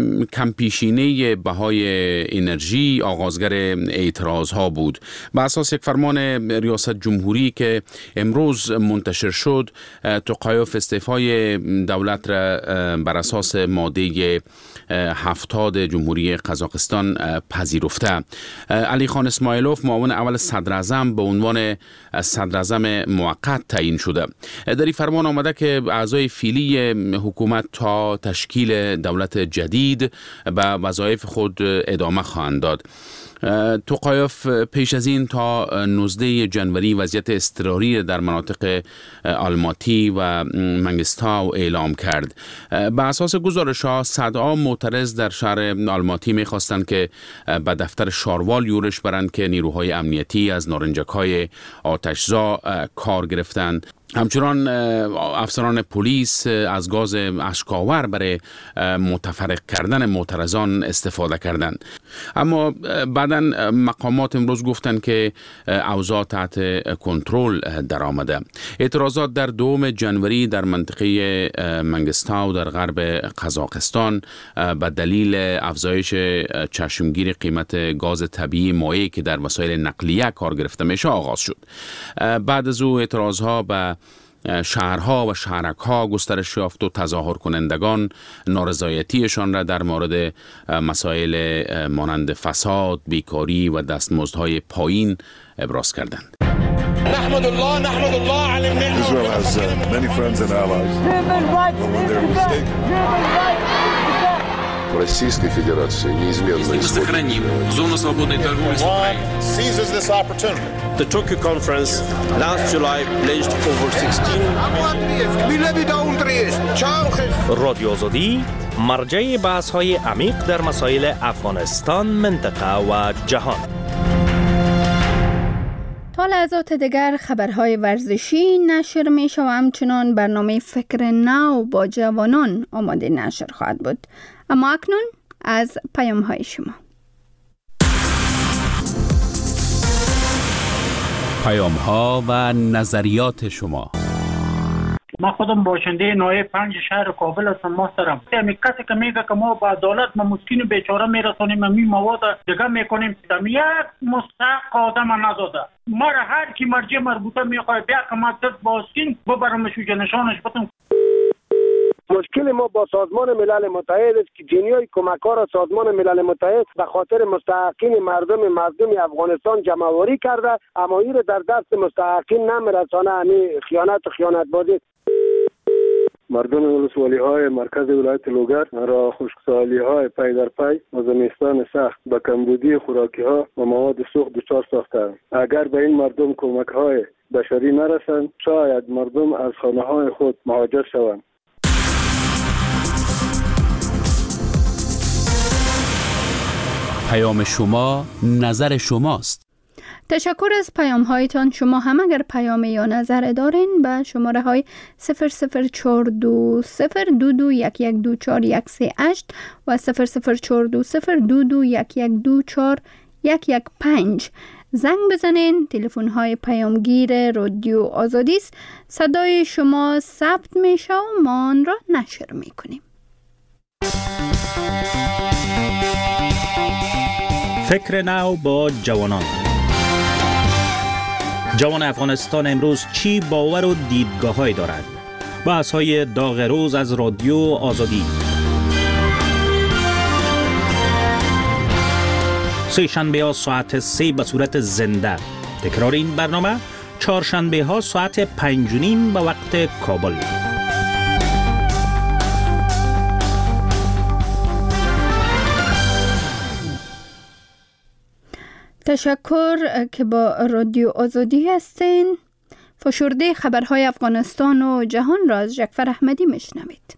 کمپیشینه بهای انرژی آغازگر اعتراض ها بود. بر اساس یک فرمان ریاست جمهوری که امروز منتشر شد، توقایف استعفای دولت را بر اساس ماده هفتاد جمهوری قزاقستان پذیرفته. علی خان اسماعیلوف معاون اول صدر اعظم به عنوان صدر اعظم موقت تعیین شده. در این فرمان آمده که اعضای فعلی حکومت تا تشکیل دولت جدید به وظایف خود ادامه خواهند داد. توقایف پیش از این تا نوزده جنوری وضعیت اضطراری در مناطق آلماتی و منگستاو اعلام کرد. به اساس گزارش‌ها صدها معترض در شهر آلماتی می‌خواستند که به دفتر شاروال یورش برند که نیروهای امنیتی از نارنجک‌های آتشزا کار گرفتند. همچنان افسران پلیس از گاز اشک‌آور برای متفرق کردن معترضان استفاده کردند. اما بعداً مقامات امروز گفتند که اوضاع تحت کنترل در آمده. اعتراضات در دوم جنوری در منطقه منگستاو در غرب قزاقستان به دلیل افزایش چشمگیر قیمت گاز طبیعی مایع که در وسایل نقلیه کار گرفته میشه آغاز شد. بعد از او اعتراضها به شهرها و شهرکها گسترش یافت و تظاهر کنندگان نارضایتیشان را در مورد مسائل مانند فساد، بیکاری و دستمزدهای پایین ابراز کردند. نحمد الله نحمد الله على النعمة. Israel has uh, many friends and allies. But when they're mistaken. Российской Федерации неизменно сохраним зону свободной торговли с Украиной. Seizes this opportunity. The Tokyo conference last July pledged over sixteen رادیو آزادی مرجع بحث‌های عمیق در مسائل افغانستان، منطقه و جهان. تا لحظات دیگر خبرهای ورزشی نشر می شود و همچنان برنامه فکر نو با جوانان آماده نشر خواهد بود. اما اکنون از پیام های شما. پیام ها و نظریات شما. ما خودم باشنده نایب پنج شهر کابل هستم محترم. همین کسی که میگه که ما با عدالت ما مسکین و بیچاره میرسونیم همین مواد دیگه میکنیم، یک مستحق آدم نداده. ما را هر کی مرجع مربوطه میخواد بیا که ما دست باسکین ببرمش و نشانش بدم. مشکل ما با سازمان ملل متحد است که جنیای کمک‌ها سازمان ملل متحد به خاطر مستحقین مردم مردم افغانستان جمع‌آوری کرده، اما این در دست مستحقین نمیرسانه. همین خیانت و خیانت بازی. مردم ولسوالی های مرکز ولایت لوگر را خشکسالی های پی در پی و زمستان سخت به کمبودی خوراکی ها و مواد سوخت دچار ساختند. اگر به این مردم کمک های بشری نرسند، شاید مردم از خانه های خود مهاجر شوند. پیام شما نظر شماست. تشکر از پیام هایتان. شما هم اگر پیام یا نظر دارین به شماره های صفر صفر چهار دو صفر دو دو یک یک دو چهار یک سه هشت و صفر صفر چهار دو صفر دو دو یک یک دو چهار یک یک پنج زنگ بزنین. تلفن های پیامگیر رادیو آزادی است. صدای شما ثبت میشه و ما آن را نشر میکنیم. فکر نو با جوانان. جوان افغانستان امروز چی باور و دیدگاه‌هایی دارد؟ بحث‌های داغ روز از رادیو آزادی. سه شنبه ها ساعت سه به صورت زنده. تکرار این برنامه چهارشنبه ها ساعت پنج و نیم به وقت کابل. تشکر که با رادیو آزادی هستین. فشرده خبرهای افغانستان و جهان را از جعفر احمدی میشنوید.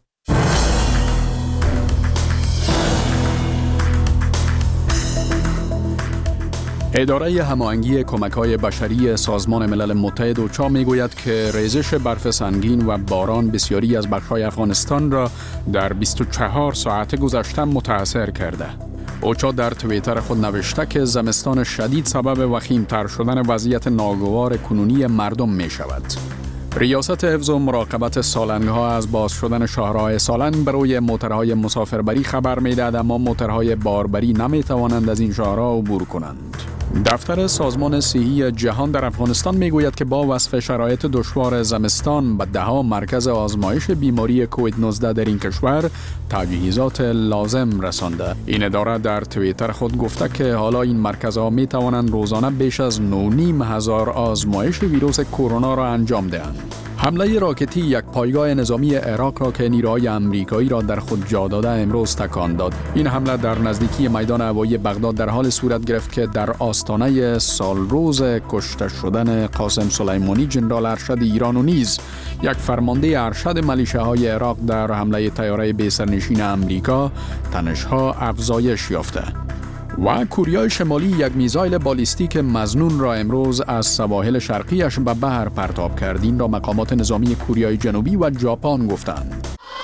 اداره هماهنگی کمک‌های بشری سازمان ملل متحد اوچا میگوید که ریزش برف سنگین و باران بسیاری از بخش‌های افغانستان را در بیست و چهار ساعت گذشته متاثر کرده. اوچا در توییتر خود نوشته که زمستان شدید سبب وخیم‌تر شدن وضعیت ناگوار کنونی مردم می شود. ریاست حفظ و مراقبت سالنگ‌ها از باز شدن شاهراه سالنگ برای موترهای مسافربری خبر می‌دهد، اما موترهای باربری نمی‌توانند از این شاهراه عبور کنند. دفتر سازمان صحی جهان در افغانستان میگوید که با وصف شرایط دشوار زمستان به ده‌ها مرکز آزمایش بیماری کووید نوزده در این کشور تجهیزات لازم رسانده. این اداره در توییتر خود گفته که حالا این مرکزها می توانند روزانه بیش از نه و نیم هزار آزمایش ویروس کرونا را انجام دهند. حمله راکتی یک پایگاه نظامی عراق را که نیروهای آمریکایی را در خود جا داده امروز تکان داد. این حمله در نزدیکی میدان هوایی بغداد در حال صورت گرفت که در آستانه سالروز کشته شدن قاسم سلیمانی جنرال ارشد ایران و نیز یک فرمانده ارشد ملیشه‌های عراق در حمله طیاره بی‌سرنشین آمریکا تنش‌ها افزایش یافته. و کوریای شمالی یک میزایل بالیستیک مظنون را امروز از سواحل شرقیش به بحر پرتاب کرد. این را مقامات نظامی کوریای جنوبی و ژاپن گفتند.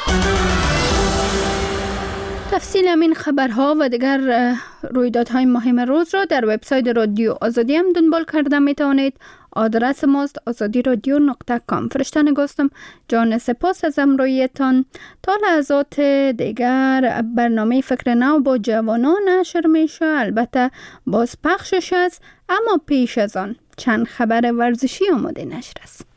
تفصیل این خبرها و دیگر رویدادهای مهم روز را در وبسایت رادیو آزادی هم دنبال کرده می توانید. آدرس ماست آزادی رادیو نقطه کام. فرشته نگاستم. جان سپاس از امرویتان. تا لحظات دیگر برنامه فکر نو با جوانان نشر میشه، البته باز پخشش است، اما پیش از آن چند خبر ورزشی آماده نشر است.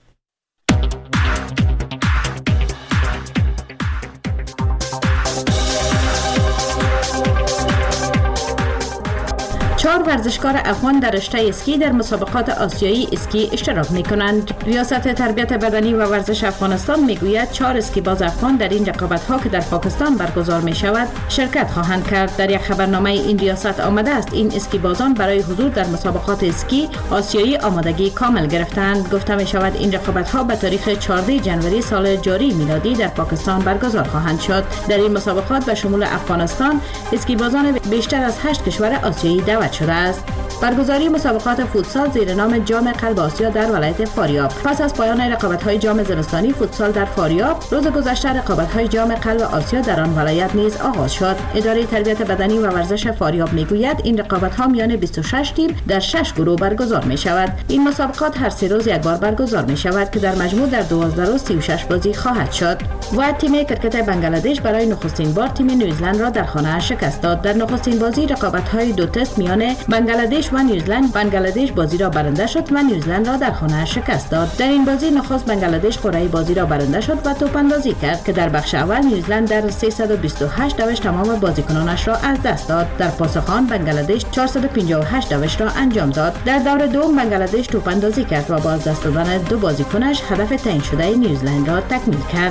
چهار ورزشکار افغان در رشته اسکی در مسابقات آسیایی اسکی اشتراک می کنند. ریاست تربیت بدنی و ورزش افغانستان می گوید چهار اسکی باز افغان در این رقابت ها که در پاکستان برگزار می شود شرکت خواهند کرد. در یک خبرنامه این ریاست آمده است این اسکی بازان برای حضور در مسابقات اسکی آسیایی آمادگی کامل گرفتند. گفته می شود این رقابت ها به تاریخ چهاردهم ژانویه سال جاری میلادی در پاکستان برگزار خواهند شد. در این مسابقات به شمول افغانستان اسکی بازان بیشتر از هشت کشور آسیایی دعوت شده است. برگزاری مسابقات فوتسال زیر نام جام قلب آسیا در ولایت فاریاب. پس از پایان رقابت‌های جام زمستانی فوتسال در فاریاب، روز گذشته رقابت‌های جام قلب آسیا در آن ولایت نیز آغاز شد. اداره تربیت بدنی و ورزش فاریاب میگوید این رقابت‌ها میان بیست و شش تیم در شش گروه برگزار می‌شود. این مسابقات هر سه روز یک بار برگزار می‌شود که در مجموع در دوازده روز سی و شش بازی خواهد شد. و تیم کرکت بنگلادش برای نخستین بار تیم نیوزلند را در خانه شکست داد. در نخستین بازی رقابت‌های دو تست میان بنگلادش و نیوزلند، بنگلادش بازی را برنده شد و نیوزلند را در خانه شکست داد. در این بازی نخست بنگلادش قرعه بازی را برنده شد و توپ اندازی کرد که در بخش اول نیوزلند در سیصد و بیست و هشت دوش تمام بازیکنانش را از دست داد. در پاسخ آن بنگلادش چهارصد و پنجاه و هشت دوش را انجام داد. در دور دوم بنگلادش توپ اندازی کرد و با از دست دادن دو بازیکنش هدف تعیین شده نیوزلند را تکمیل کرد.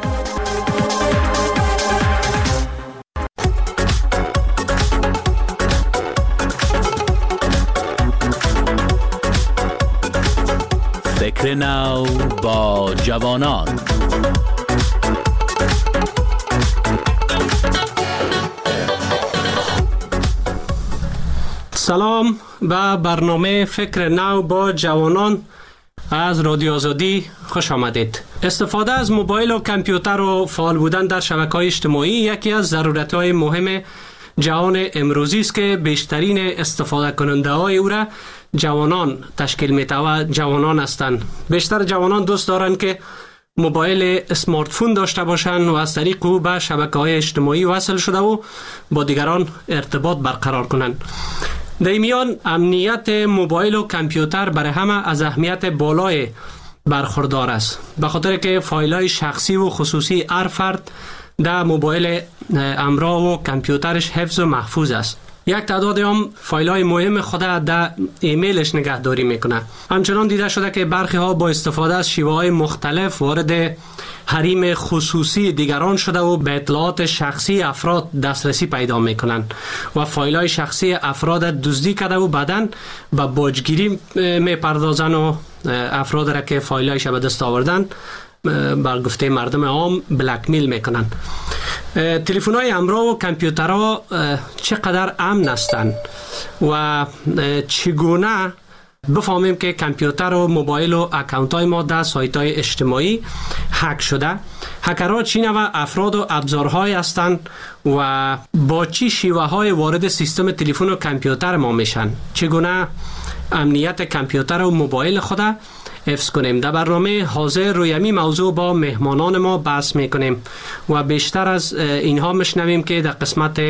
فکر نو با جوانان. سلام به برنامه فکر نو با جوانان از رادیو آزادی خوش آمدید. استفاده از موبایل و کامپیوتر و فعال بودن در شبکه‌های اجتماعی یکی از ضرورت‌های مهم جهان امروزی است که بیشترین استفاده کننده های او را جوانان تشکیل می‌دهند و جوانان هستند. بیشتر جوانان دوست دارند که موبایل اسمارت فون داشته باشند و از طریق او به شبکه‌های اجتماعی وصل شده و با دیگران ارتباط برقرار کنند. در میان امنیت موبایل و کامپیوتر برای همه از اهمیت بالای برخوردار است، به خاطر که فایل‌های شخصی و خصوصی هر فرد در موبایل همراه و کامپیوترش حفظ و محفوظ است. یک تعداد هم فایل‌های مهم خود در ایمیلش نگهداری میکنه. همچنان دیده شده که برخی ها با استفاده از شیوه‌های مختلف وارد حریم خصوصی دیگران شده و به اطلاعات شخصی افراد دسترسی پیدا میکنند و فایل‌های شخصی افراد دزدی کرده و بعداً به باجگیری میپردازند و افراد را که فایل‌هایش به دست آوردن بر گفته مردم عام بلکمیل میکنن. تلفن‌های همراه و کامپیوترها چقدر امن هستند و چگونه بفهمیم که کامپیوتر و موبایل و اکانت‌های ما در سایت‌های اجتماعی هک شده؟ هکرها چی نوع افراد و ابزارهای هستند و با چی شیوه‌های وارد سیستم تلفن و کامپیوتر ما میشن؟ چگونه امنیت کامپیوتر و موبایل خود حفظ کنیم؟ در برنامه حاضر روی همین موضوع با مهمانان ما بحث میکنیم و بیشتر از اینها میشنویم که در قسمت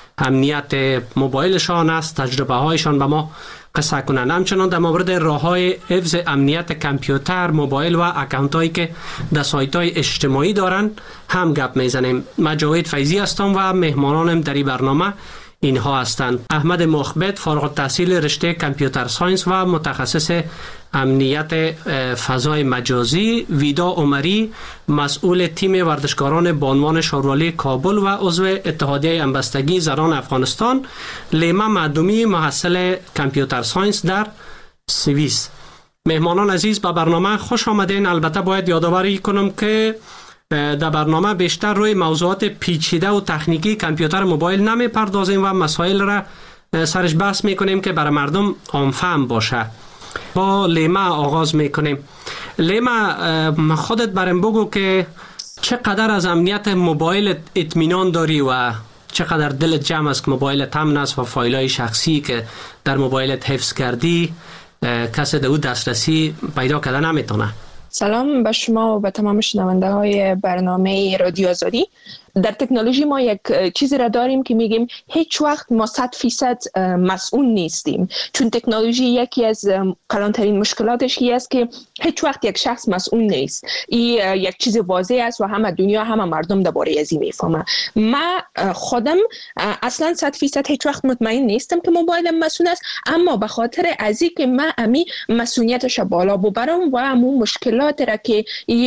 امنیت موبایلشان است، تجربه هایشان به ما قصه کنند. همچنان در مورد راه های حفظ امنیت کامپیوتر، موبایل و اکانت هایی که در سایت های اجتماعی دارند هم گپ میزنیم. من جاوید فیضی هستم و مهمانانم در این برنامه اینها هستند: احمد مخبت، فارغ التحصیل رشته کامپیوتر ساینس و متخصص امنیت فضای مجازی، ویدا عمری، مسئول تیم ورزشکاران بانوان شورولی کابل و عضو اتحادیه همبستگی زنان افغانستان، لیما معدومی، محصل کامپیوتر ساینس در سوئیس. مهمانان عزیز، به برنامه خوش آمدین. البته باید یادآوری کنم که در برنامه بیشتر روی موضوعات پیچیده و تکنیکی کامپیوتر موبایل نمی پردازیم و مسائل را سرش بحث میکنیم که برای مردم عام‌فهم باشه. با لیما آغاز میکنیم. لیما، خودت برام بگو که چقدر از امنیت موبایل اطمینان داری و چقدر دلت جمع است که موبایلت امن است و فایل‌های شخصی که در موبایلت حفظ کردی کسی در او دسترسی پیدا کرده نمیتونه؟ سلام به شما و به تمام شنونده های برنامه رادیو آزادی. در تکنولوژی ما یک چیزی را داریم که میگیم هیچ وقت ما صد فیصد مسئول نیستیم، چون تکنولوژی یکی از کلانترین مشکلاتش این است که هیچ وقت یک شخص مسئول نیست. این یک چیز واضح است و همه دنیا همه مردم درباره از این میفهمه. من خودم اصلا صد فیصد هیچ وقت مطمئن نیستم که موبایلم مسئول است، اما به خاطر از این که من امی مسئولیتش بالا ببرم و امون مشکلات را که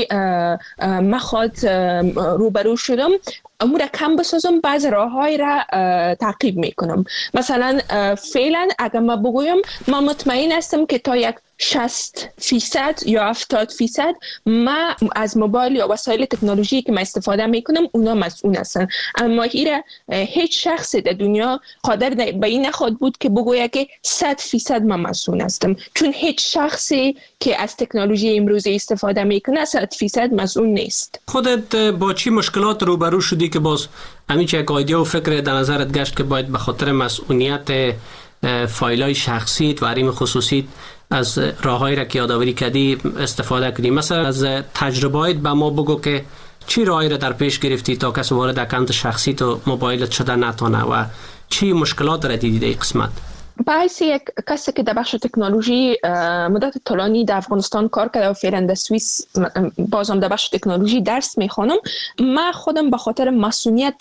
من خود روبرو شدم امور کم بسازم، بعض راه‌های را تعقیب میکنم. مثلا فعلا اگر من بگویم من مطمئن هستم که تا یک شصت فیصد یا هفتاد فیصد من از موبایل یا وسایل تکنولوژی که من استفاده میکنم اونا مسئول هستن، اما ایره هیچ شخص در دنیا قادر به این نخواهد بود که بگوید که صد فیصد من مسئول هستم، چون هیچ شخصی که از تکنولوژی امروزی استفاده میکنه صد فیصد مسئول نیست. خودت با چی مشکلات روبرو شدی که باز همین چه یک ایده و فکر در نظرت گشت که باید به خاطر مسئولیت فایل‌های شخصی و حریم خصوصی از راه‌هایی را که یادآوری کردی استفاده کنی؟ مثلا از تجربه‌ات به ما بگو که چی راهی را در پیش گرفتی تا کسی وارد اکانت شخصی تو موبایلت شده نتونه و چی مشکلات را دیدی در این قسمت؟ باعث یک کسی که در بخش تکنولوژی مدت طولانی در افغانستان کار کرده و فعلا در سوئیس بازم در بخش تکنولوژی درس میخوانم، من خودم به خاطر مسئولیت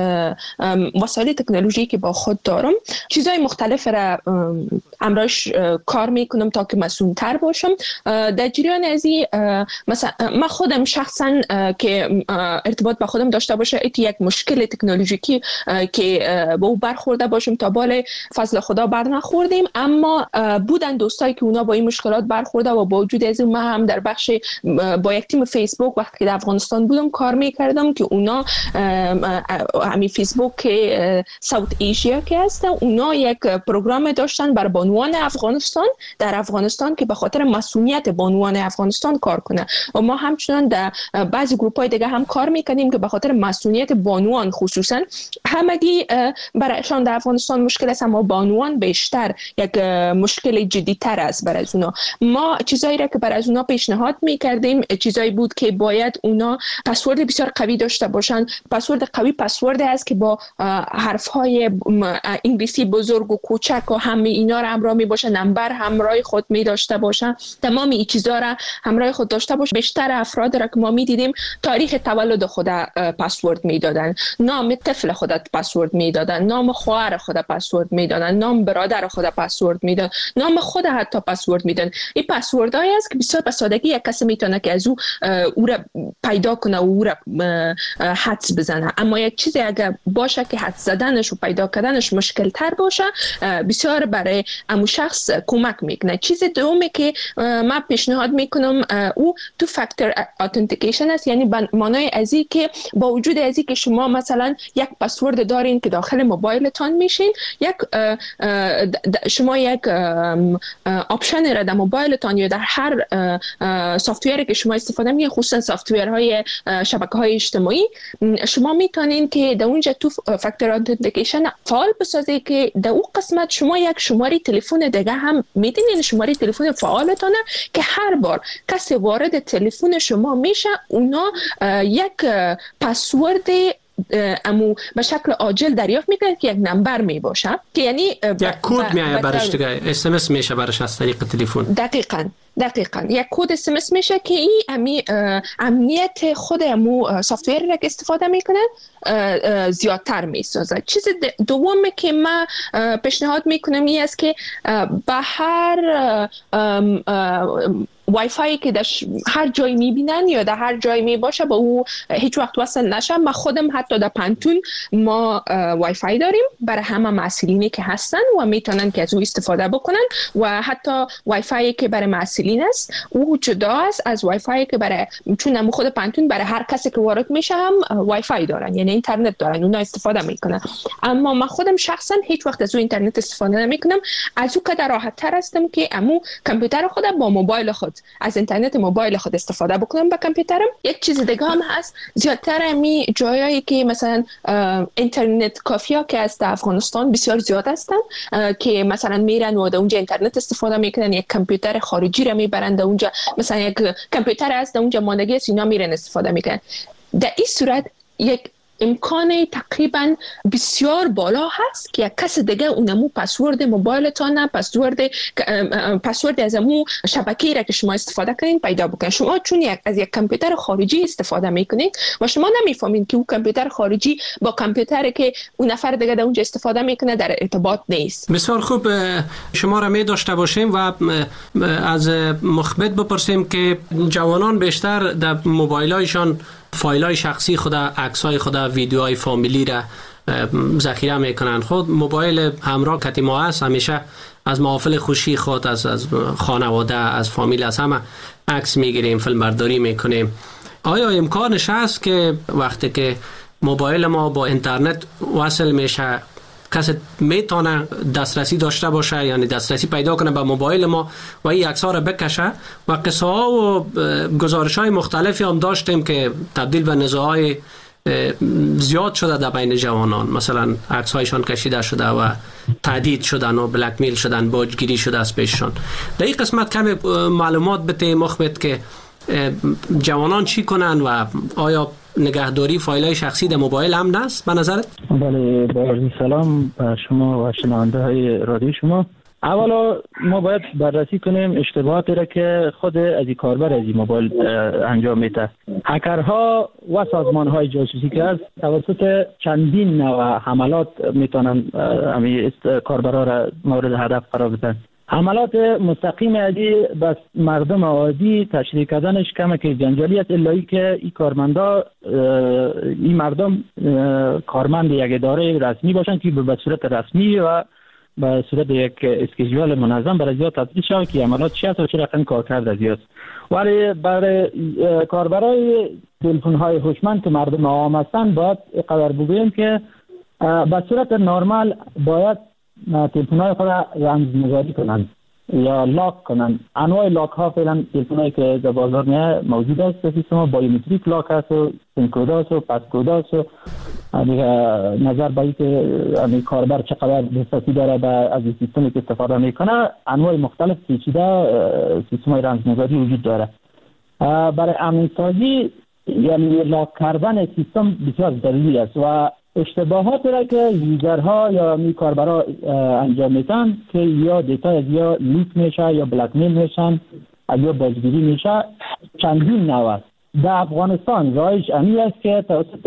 وسایل تکنولوژی که با خود دارم چیزهای مختلف را امراش کار میکنم تا که مسئول تر باشم. در جریان از این مثلا من خودم شخصا که ارتباط با خودم داشته باشه ایتی یک مشکل تکنولوژیکی که با او برخورده باشم تا بال فضل خدا بر نخوردیم، اما بودن دوستایی که اونا با این مشکلات برخورده و با وجود از اون من هم در بخش با یک تیم فیسبوک وقتی که در افغانستان بودم کار میکردم که اونا همین فیسبوک که ساوت ایشیا که هستن اونا یک پروگرام داشتن بر بانوان افغانستان در افغانستان که به خاطر مسئولیت بانوان افغانستان کار کنه و ما همچنان در بعضی گروپ‌های دیگه هم کار میکنیم که به خاطر مسئولیت بانوان خصوصا همگی برایشان در افغانستان مشکل است، اما بانوان به بیشتر یک مشکل جدی‌تر است برای اونا. ما چیزایی را که برای اونا پیشنهاد می‌کردیم چیزایی بود که باید اونا پسورد بسیار قوی داشته باشن. پسورد قوی پسوردی است که با حرف‌های انگلیسی بزرگ و کوچک و همه اینا را همراه می باشه، نمبر همراه خود می داشته باشه، تمام این چیزا را همراه خود داشته باشه. بیشتر افراد را که ما می دیدیم تاریخ تولد خود پسورد می دادن، نام طفل خود پسورد می دادن، نام خواهر خود پسورد می دادن، نام برادر خود پسورد می دادن، نام خود حتی پسورد می دادن. این پسوردهایی است که بسیار به سادگی یک کسی میتونه که از او او را پیدا کنه و او را حدس بزنه. اما یک چیزی اگر باشه که حدس زدنش و پیدا کردنش مشکل تر باشه، بسیار برای امو شخص کمک میکنه. چیز دومی که من پیشنهاد میکنم او تو فاکتور اتنتیکیشن است، یعنی به معنای ازی که با وجود ازی که شما مثلا یک پسورد دارین که داخل موبایلتان میشین، یک شما یک آپشن را در موبایلتان یا در هر سافتوری که شما استفاده میکنید، خصوصا سافتورهای شبکه‌های اجتماعی، شما میتونین که در اونجا تو فاکتور اتنتیکیشن فعال بسازید که در اون قسمت شما یک شماره تلفن دیگه هم میدین، یعنی شماره تلفن فعالتانه که هر بار کسی وارد تلفن شما میشه اونا یک پسورد امو به شکل عاجل دریافت میکنه که یک نمبر می باشه که یعنی یک کد میایه برش دیگه، اس ام اس میشه برش از طریق تلفن. دقیقاً دقیقاً یک کد اس ام اس میشه که این امی امنیت خود امو سافتوری را که استفاده میکنن زیادتر میسازه. چیز دومی که من پیشنهاد میکنم این است که به هر وای فای که در هر جای میبینن یا در هر جای میباشه با او هیچ وقت وصل نشن. من خودم حتی در پانتون ما وای فای داریم برای همه مسئولینی که هستن و میتونن که از او استفاده بکنن، و حتی وای فای که برای مسئولین است او جدا است از وای فای که برای، چون من خود پانتون برای هر کسی که وارد میشه هم وای فای دارن، یعنی اینترنت دارن، اونا استفاده میکنن. اما من خودم شخصا هیچ وقت از او اینترنت استفاده نمیکنم، از او که راحت تر هستم که امو کامپیوتر خودم با موبایل خود از اینترنت موبایل خود استفاده بکنم با کامپیوترم. یک چیز دیگه هم هست، زیادتر می جایایی که مثلا اینترنت کافیا که از افغانستان بسیار زیاد هستن که مثلا میرن و در اونجا اینترنت استفاده میکنن، یک کامپیوتر خارجی را میبرن در اونجا، مثلا یک کامپیوتر هست در اونجا ماندگی است اینا میرن استفاده میکنن. در این صورت یک امکان تقریبا بسیار بالا هست که یک کس دیگه اونمو پسورد موبایلتان، پسورد پسورد از امو شبکه‌ای را که شما استفاده کنین پیدا بکنین. شما چون یک از یک کامپیوتر خارجی استفاده میکنید و شما نمیفهمین که اون کامپیوتر خارجی با کامپیوتری که اون نفر دیگه در اونجا استفاده میکنه در ارتباط نیست. بسیار خوب، شما را می داشته باشیم و از مخبت بپرسیم که جوانان بیشتر در موبایلایشان فایل‌های شخصی خود، عکس‌های خود، ویدیوهای فامیلی را ذخیره میکنن. خود موبایل همراه کتی ما هست، همیشه از محافل خوشی خود، از از خانواده، از فامیل، از همه عکس میگیریم، فیلم برداری میکنیم. آیا امکانش هست که وقتی که موبایل ما با اینترنت وصل میشه کسی میتونه دسترسی داشته باشه، یعنی دسترسی پیدا کنه به موبایل ما و این عکس‌ها را بکشه؟ و قصه ها و گزارش‌های مختلفی هم داشتیم که تبدیل به نزاع‌های زیاد شده در بین جوانان، مثلا عکس‌هایشان کشیده شده و تهدید شدن و بلک میل شدن، باجگیری شده از پیششان. در این قسمت کمی معلومات بده مخبت که جوانان چی کنن و آیا نگهداری فایل‌های شخصی در موبایل امن است به نظرت؟ بله، با عرض سلام به شما و شنونده های رادیو شما. اولا ما باید بررسی کنیم اشتباهاتی را که خود از این کاربر از این موبایل انجام میده. هکرها و سازمان های جاسوسی که است توسط چندین نوع حملات میتونن همین کاربرها را مورد هدف قرار بدن. حملات مستقیم ازی بس مردم عادی تشریح کردنش کمه که جنجالی است، الا که این کارمندا این مردم کارمند یک اداره رسمی باشن که به صورت رسمی و به صورت یک اسکیجول منظم برای زیاد تطبیق شود که عملات چی است و چه رقم کارکرد ازی است. ولی برای کاربرای تلفن های هوشمند که مردم عام هستند باید قدر بگوییم که به صورت نرمال باید تلفن های خود رمزنگاری کنند. یا لاک کنن. انواع لاک ها فعلا تلفنایی که در بازار میاد موجود است. سیستم بایومتریک لاک هست و پین کد است و پس کد است و دیگه نظر به اینکه امی کاربر چقدر دسترسی داره به از این سیستمی که استفاده میکنه، انواع مختلف پیچیده سیستم های رمزنگاری وجود داره. برای امن سازی یعنی لاک کردن سیستم بسیار ضروری است و اشتباهاتی را که یوزرها یا می کاربرا انجام میدن که یا دیتا از یا لیک میشه یا بلک میل میشن یا بازگیری میشه چندین نوع است. در افغانستان رایج امی است که توسط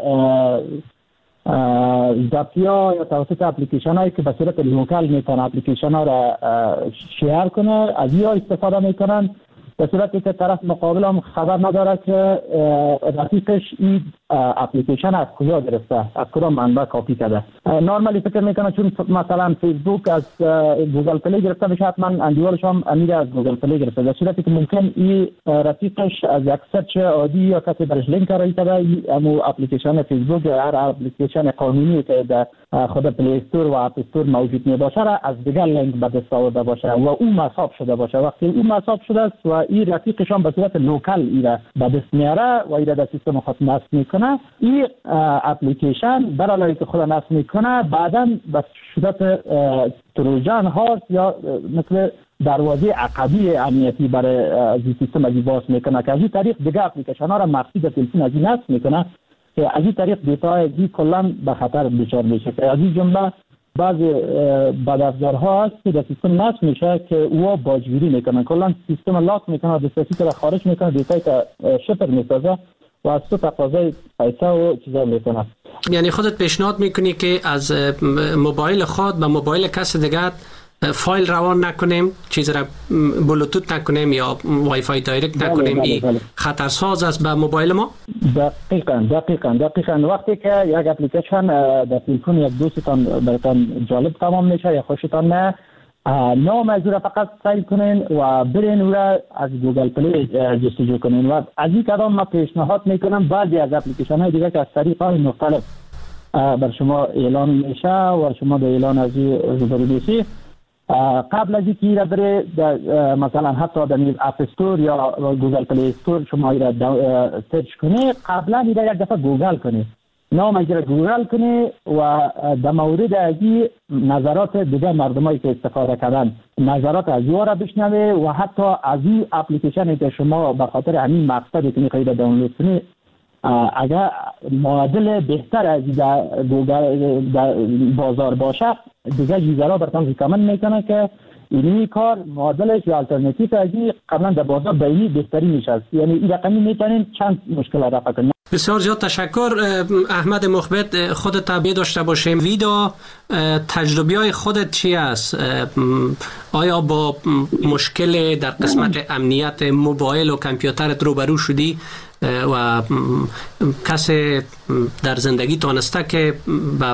زپیا یا توسط اپلیکیشن هایی که به صورت لوکال میتونن اپلیکیشن ها را شیر کنه از یا استفاده میکنن، به صورتی که طرف مقابل هم خبر نداره که رفیقش این اپلیکیشن از کجا گرفته، از کجا منبع کاپی کرده. نورمالی فکر میکنه چون مثلا فیسبوک از گوگل پلی گرفته میشه حتما اندیوالش هم امیر از گوگل پلی گرفته، در صورتی که ممکن این رفیقش از یک سرچ عادی یا کسی برش لینک رایی کرده امو اپلیکیشن فیسبوک یا هر اپلیکیشن قانونی که در خود پلی استور و اپ استور موجود می باشه را از دیگر لینک به دست آورده باشه و اون مصاب شده باشه. وقتی اون مصاب شده است و این رفیقش هم به صورت لوکال این را به دست میاره و این را در سیستم خود نصب میکنه، این اپلیکیشن برای که خود نصب میکنه بعدا به صورت تروجان هارت یا مثل دروازه عقبی امنیتی برای از سیستم از باز میکنه که از این طریق دیگه اپلیکیشن ها را مخفی در تلفن از این نصب میکنه که از این طریق دیتا از این کلا به خطر دچار میشه. از این جمله بعض بدافزارها هست که در سیستم نصب میشه که او باجگیری میکنن، کلا سیستم لاک میکنه، دسترسی که خارج میکنه، دیتایی که شفر میسازه و از تو تقاضای پیسه و چیزا میکنه. یعنی خودت پیشنهاد میکنی که از موبایل خود به موبایل کس دیگر فایل روان نکنیم، چیز را بلوتوت نکنیم یا وای فای دایرکت نکنیم؟ بله بله بله. خطرساز است به موبایل ما؟ دقیقاً دقیقاً دقیقاً وقتی که یک اپلیکیشن در تلفن یک دوستتان براتون جالب تمام میشه یا خوشتان نه، نام از او را فقط سیو کنین و برین او را از گوگل پلی جستجو کنین و از این کدام ما پیشنهاد میکنم بعضی از اپلیکیشن های دیگه که از طریق های مختلف بر شما اعلان میشه و شما به اعلان از روبرو میشی، قبل از اینکه را بره مثلا حتی در اپ استور یا گوگل پلی استور شما را سرچ کنی، قبلا این را یک دفعه گوگل کنی، نام از را گوگل کنی و در مورد از این نظرات دیگه مردمایی که استفاده کردن نظرات از او را بشنوی و حتی از این اپلیکیشنی که شما به خاطر همین مقصدی که میخواهید دانلود کنی اگر معادل بهتر از در گوگل در بازار باشه دیگه یوزرها براتون ریکامند میکنه که اینی کار معادلش یا الटरनेटिव از قبلا در بازار بینی بهتری میشه، یعنی این رقمی میتونین چند مشکل رفع کنین. بسیار زیاد تشکر احمد مخبت. خودت تابع داشته باشیم ویدو تجربه های خودت چی است؟ آیا با مشکل در قسمت امنیت موبایل و کامپیوترت روبرو شدی و کسی در زندگی تانسته که به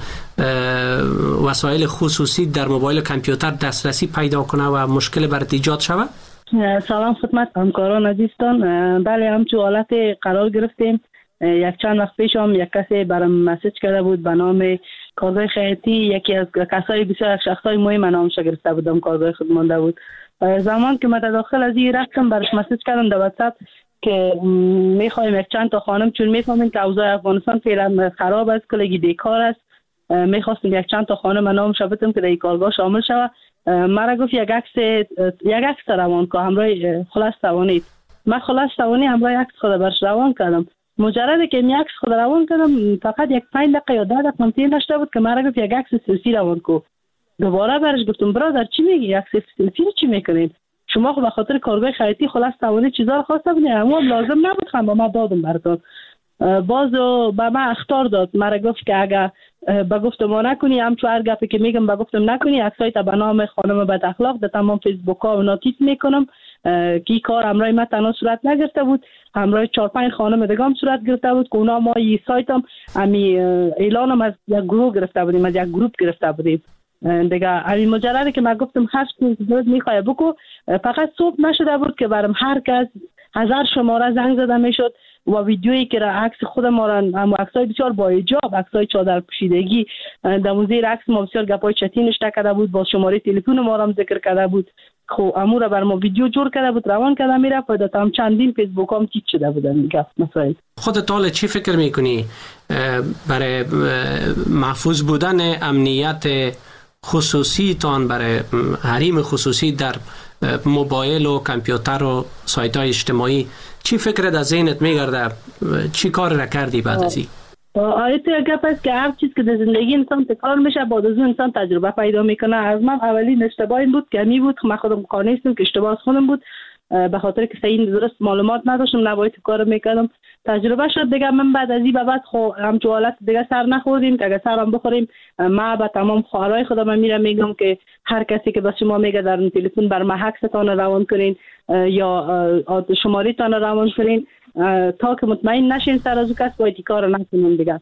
وسایل خصوصی در موبایل و کامپیوتر دسترسی پیدا کنه و مشکل برات ایجاد شود؟ سلام خدمت همکاران عزیزتان. بله همچون حالت قرار گرفتیم. یک چند وقت پیش هم یک کسی برام مسیج کرده بود به نام کارگاه خیاطی، یکی از کسای بسیار شخصای مهم نامش گرفته بودم، کارگاه خود مانده بود. زمان که من داخل از این رفتم برش مسیج کردم در واتساپ که میخوایم یک چند تا خانم، چون میفهمیم که اوضاع افغانستان فعلا خراب است، کلگی بیکار است، میخواستم یک چند تا خانم نامش بدم که در این کارگاه شامل شود. مرا گفت یک عکس یک عکس روان که همراه خلاص توانید. من خلاص توانی همراه عکس خود برش روان کردم. مجرد که این عکس خود روان کردم فقط یک پنج دقیقه یا ده دقیقه تیر نشده بود که مرا گفت یک عکس سلفی روان کو. دوباره برش گفتم برادر چی میگی، عکس سلفی چی میکنید؟ شما خب به خاطر کارگاه خیاطی خلاص توانی چیزا رو خواسته بودین، اما لازم نبود خم با ما دادم براتون. بازو به من اخطار داد، مرا گفت که اگر با گفتم ما نکنی، همچون هر گپی که میگم با گفتم نکنی، عکسای تا به نام خانم بد اخلاق در تمام فیسبوک ها و ناتیت میکنم که کار همراه من تنها صورت نگرفته بود، همراه چهار پنج خانم دیگه هم صورت گرفته بود که اونا ما این سایت هم امی اعلانم از یک گروه گرفته بودیم، از یک گروپ گرفته بودیم دیگه. همین مجرده که من گفتم هر چیز میخوای بکو، فقط صبح نشده بود که برام هر کس هزار شماره زنگ زده میشد و ویدیویی که را عکس خود ما را هم عکسای بسیار با حجاب، عکسای چادر پوشیدگی در زیر عکس ما بسیار گپای چتین نشته کرده بود، با شماره تلفن ما را ذکر کرده بود. خب امور بر ما ویدیو جور کرده بود، روان کرده میره پیدا هم چندین فیسبوک هم تیک شده بودن میگه مسائل. خودت حالا چی فکر میکنی برای محفوظ بودن امنیت خصوصی تان، برای حریم خصوصی در موبایل و کامپیوتر و سایت های اجتماعی چی فکرت از ذهنت میگرده؟ چی کار را کردی بعد از این؟ آیت گپ است که هر چیز که در زندگی انسان تکرار میشه بعد از اون انسان تجربه پیدا میکنه. از من اولین اشتباه این بود که می بود من خودم قانع نیستم که اشتباه از خودم بود، به خاطر که صحیح درست معلومات نداشتم، نباید کار میکردم. تجربه شد دیگه. من بعد از این به بعد خب همچو حالت دیگه سر نخوردیم که اگه سرم بخوریم ما به تمام خواهرای خودم میرم میگم که هر کسی که به شما میگه در تلفن بر ما عکستان روان کنین یا شماره تان روان کنین تا که مطمئن نشین سر از کس باید کار نکنین دیگه.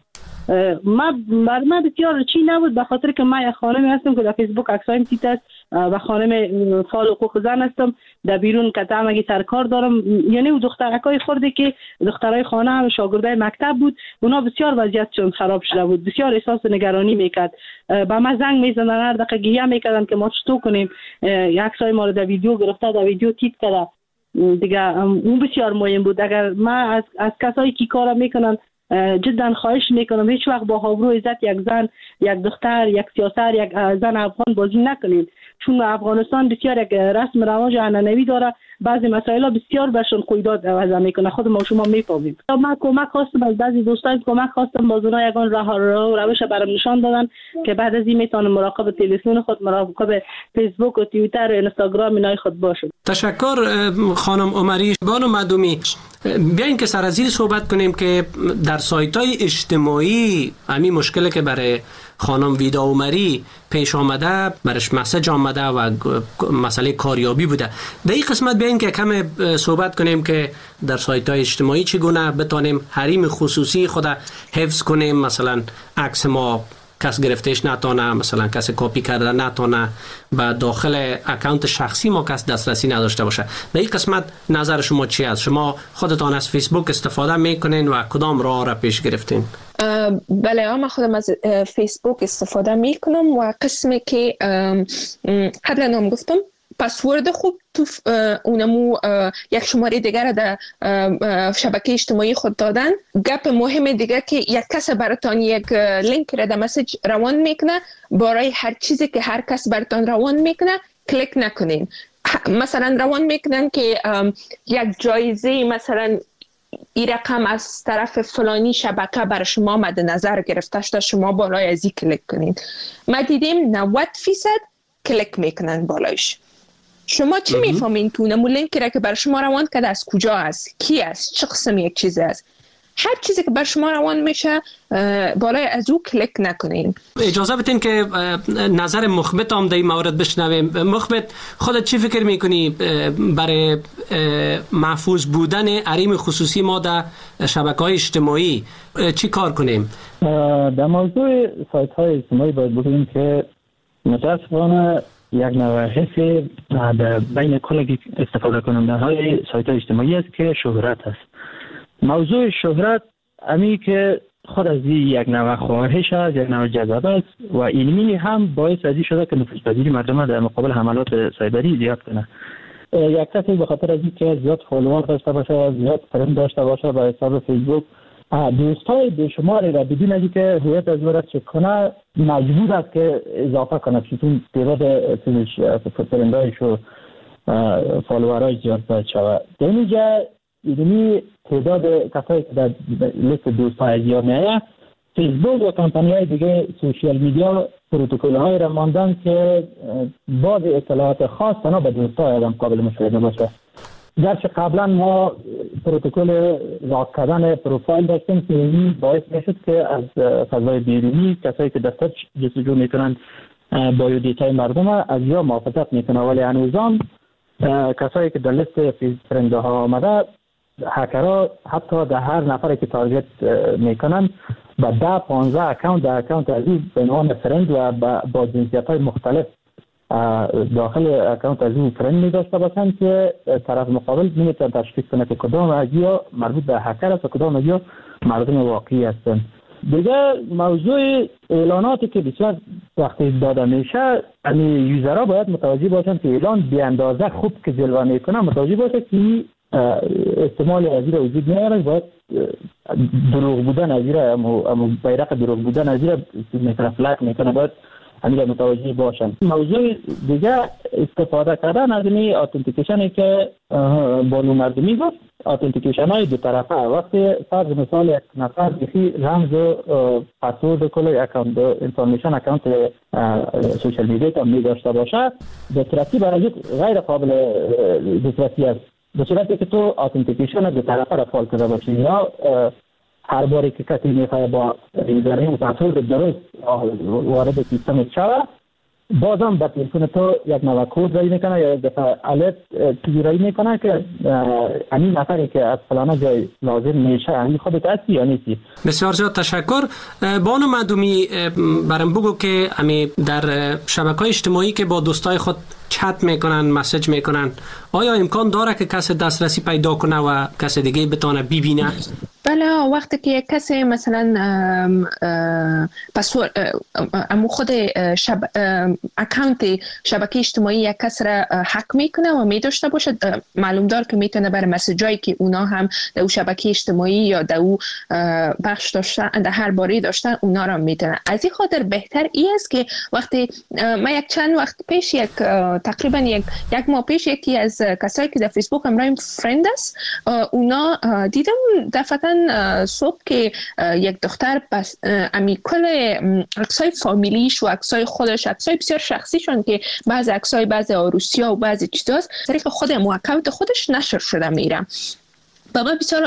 ما بر ما بسیار چی نبود، به خاطر که من یک خانمی هستم که در فیسبوک عکسایم تیت است و خانم فعال حقوق زن هستم، در بیرون کتام اگه سرکار دارم. یعنی او دخترکای خورده که دخترای خانه هم شاگردای مکتب بود، اونا بسیار وضعیتشون خراب شده بود، بسیار احساس نگرانی میکرد. با ما زنگ میزنن، هر دقیقه گریه میکردن که ما چطور کنیم. عکسای ما رو در ویدیو گرفته، در ویدیو تیت کرده دیگه. اون بسیار مهم بود. اگر ما از از کسایی که کار میکنن جدا خواهش میکنم هیچ وقت با آبرو عزت یک زن، یک دختر، یک سیاسر، یک زن افغان بازی نکنید، چون افغانستان بسیار یک رسم رواج عنعنوی داره. بعضی مسائل بسیار برشون قیداد وضع میکنه، خود ما شما میفهمیم. من کمک خواستم از بعضی دوستان، کمک خواستم باز اونها یگان راه و روش برام نشان دادن که بعد از این میتونم مراقب تلفن خود، مراقب فیسبوک و توییتر و اینستاگرام اینای خود باشم. تشکر خانم عمری. بانو مدومی، بیاین که سر از این صحبت کنیم که در سایت های اجتماعی همین مشکلی که برای خانم ویدا عمری پیش آمده، برش مسج آمده و مسئله کاریابی بوده. در این قسمت بیاین که کم صحبت کنیم که در سایت های اجتماعی چگونه بتانیم حریم خصوصی خود حفظ کنیم، مثلا عکس ما کس گرفتش نتونه، مثلا کس کپی کرده نتونه، و داخل اکانت شخصی ما کس دسترسی نداشته باشه. در این قسمت نظر شما چی است؟ شما خودتان از فیسبوک استفاده میکنین و کدام راه را پیش گرفتین؟ بله، من خودم از فیسبوک استفاده میکنم و قسمی که قبلا هم گفتم پسورد خوب تو اونمو یک شماره دیگر در شبکه اجتماعی خود دادن. گپ مهم دیگه که یک کس براتان یک لینک را در مسیج روان میکنه، برای هر چیزی که هر کس براتان روان میکنه کلیک نکنین. مثلا روان میکنن که یک جایزه، مثلا این رقم از طرف فلانی شبکه برای شما مد نظر گرفته شده، شما بالای از این کلیک کنین. ما دیدیم نود فیصد کلیک میکنن بالایش. شما چی میفهمین تو اونمو لینکی را که بر شما روان کرده از کجا است، کی است، چه قسم یک چیز است؟ هر چیزی که بر شما روان میشه بالای از او کلیک نکنین. اجازه بدین که نظر مخبت هم در این مورد بشنویم. مخبت، خودت چی فکر میکنی برای محفوظ بودن حریم خصوصی ما در شبکه‌های اجتماعی چی کار کنیم؟ در موضوع سایت های اجتماعی باید بگوییم که متاسفانه یک نوع حسی بین کل استفاده کننده های سایت های اجتماعی است که شهرت است. موضوع شهرت امی که خود از یک نوع خواهش است، یک نوع جذبه است و علمی هم باعث ازی شده که نفوذپذیری مردم در مقابل حملات سایبری زیاد کنه. یک کسی به خاطر از اینکه زیاد فالوور داشته باشه، زیاد فرند داشته باشه به حساب فیسبوک، دوستای بیشماری را بدون از اینکه هویت از او را چک کنه مجبور است که اضافه کنه، چون تعداد فرندایش و فالوورای زیاد باید شود. در اینجا یعنی تعداد کسایی که در لیست دوستای زیاد میایه، فیسبوک و کمپانی های دیگه سوشیال میدیا پروتکل های را ماندن که بعض اطلاعات خاص تنها به دوستای آدم قابل مشاهده باشه. گرچه قبلا ما پروتکل لاک کردن پروفایل داشتیم که این باعث میشد که از فضای بیرونی کسایی که دفتر جستجو میکنن بایودیتای مردم از یا محافظت میکنه، ولی هنوزم کسایی که در لیست فرنده ها آمده، هکرها حتی در هر نفری که تارگت میکنن با ده پانزده اکاونت در اکاونت عزیز به عنوان فرند و با جنسیت های مختلف داخل اکانت از این فرند می داشته باشند که طرف مقابل نمیتونه تشخیص کنه که کدام از یا مربوط به هکر است و کدام از یا مردم واقعی هستند. دیگه موضوع اعلاناتی که بسیار وقتی داده میشه، یعنی یوزرها باید متوجه باشند که اعلان به اندازه خوب که جلوه میکنه متوجه باشه که احتمال از این وجود نداره، باید دروغ بودن از این اما بیرق دروغ بودن از این میکنه فلک میکنه، باید همین متوجه باشن. موضوع دیگه استفاده کردن از این اتنتیکیشنی که بانو مردمی گفت، اتنتیکیشن های دو طرفه. وقتی فرض مثال یک نفر بخی رمز و پسورد کل اکانت انفورمیشن اکانت سوشل میدیا تا می داشته باشه، به صورتی برای غیر قابل دسترسی است. به صورتی که تو اتنتیکیشن دو طرفه را فعال کرده باشی یا هر باری که کسی میخواه با یوزرنیم و پسورد درست وارد سیستم شود، بازم به تلفن تو یک نوع کد رای میکنه یا یک دفعه الرت چیزی رای میکنه که همین نفری که از فلانه جای لازم میشه همین خودت هستی یا نیستی. بسیار زیاد تشکر. بانو مردمی برام بگو که امی در شبکه‌های اجتماعی که با دوستای خود چت میکنن، مسیج میکنن، آیا امکان داره که کسی دسترسی پیدا کنه و کسی دیگه بتونه ببینه؟ بله، وقتی که یک کسی مثلا پسورد امو خود شب اکانت شبکه اجتماعی یک کس را هک میکنه و میداشته باشه، معلوم دار که میتونه برای مسیجایی که اونا هم در شبکه اجتماعی یا در او بخش داشتن در هر باری داشتن اونا را میتونه. از این خاطر بهتر ای است که وقتی من یک چند وقت پیش یک تقریبا یک یک ماه پیش یکی از کسایی که در فیسبوک همراهم فرند است، اونا دیدم دفعتا صبح که یک دختر بس امی کل عکسای فامیلیش و عکسای خودش، عکسای بسیار شخصیشون که بعضی عکسای بعضی عروسی‌ها و بعضی چیزاست طریق خود مو اکانت خودش نشر شده میره. بابا بسیار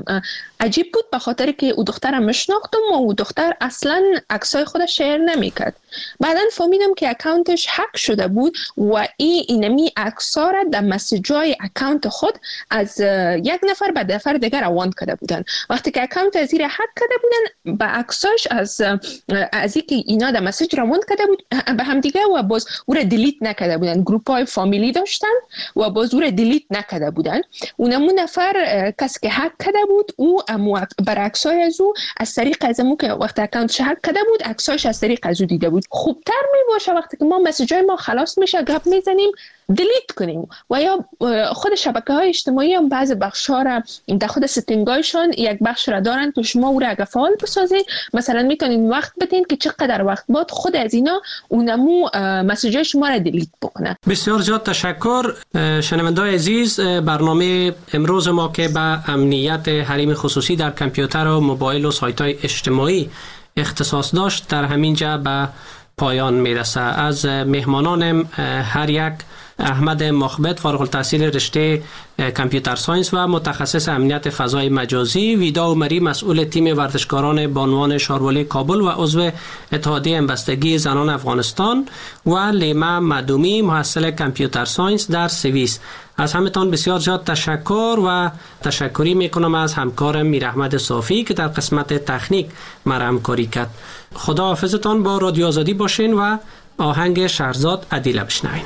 عجیب بود به خاطر که او دخترم مشناختم و او دختر اصلا عکسای خودش شیر نمیکرد. بعدن فهمیدم که اکانتش هک شده بود و این اینمی عکس‌ها را در مسیجای اکانت خود از یک نفر به نفر دیگر روان کرده بودن. وقتی که اکانت از این هک کرده بودن، به عکساش از از اینکه اینا در مسیج روان کرده بود به هم دیگه و باز او را دیلیت نکرده بودن. گروپ‌های فامیلی داشتن و باز او را دیلیت نکرده بودن. اونمون نفر کسی که هک کرده بود او امو برعکسای از او از طریق از امو که وقتی اکانتش هک کرده بود عکساش از طریق از او دیده بود. خوبتر می باشه وقتی که ما مسیجای ما خلاص میشه گپ میزنیم دیلیت کنیم و یا خود شبکه‌های اجتماعی هم بعضی بخش‌ها را در خود ستینگایشون یک بخش را دارن که شما او را اگه فعال بسازید مثلا میتونین وقت بدین که چقدر وقت بعد خود از اینا اونمو مسیجای شما را دیلیت بکنه. بسیار زیاد تشکر. شنونده‌های عزیز، برنامه امروز ما که به امنیت حریم خصوصی در کامپیوتر و موبایل و سایت‌های اجتماعی اختصاص داشت در همین جا به پایان میرسه. از مهمانان هر یک احمد مخبت فارغ التحصیل رشته کامپیوتر ساینس و متخصص امنیت فضای مجازی، ویدا عمری مسئول تیم ورزشکاران بانوان شارولی کابل و عضو اتحادیه همبستگی زنان افغانستان و لیما مدومی محصل کامپیوتر ساینس در سوئیس. از همتان بسیار زیاد تشکر و تشکری میکنم از همکارم میر احمد صافی که در قسمت تکنیک مرا همکاری کرد. خدا حافظتان. با رادیو آزادی باشین و آهنگ شهرزاد عدیله بشنوین.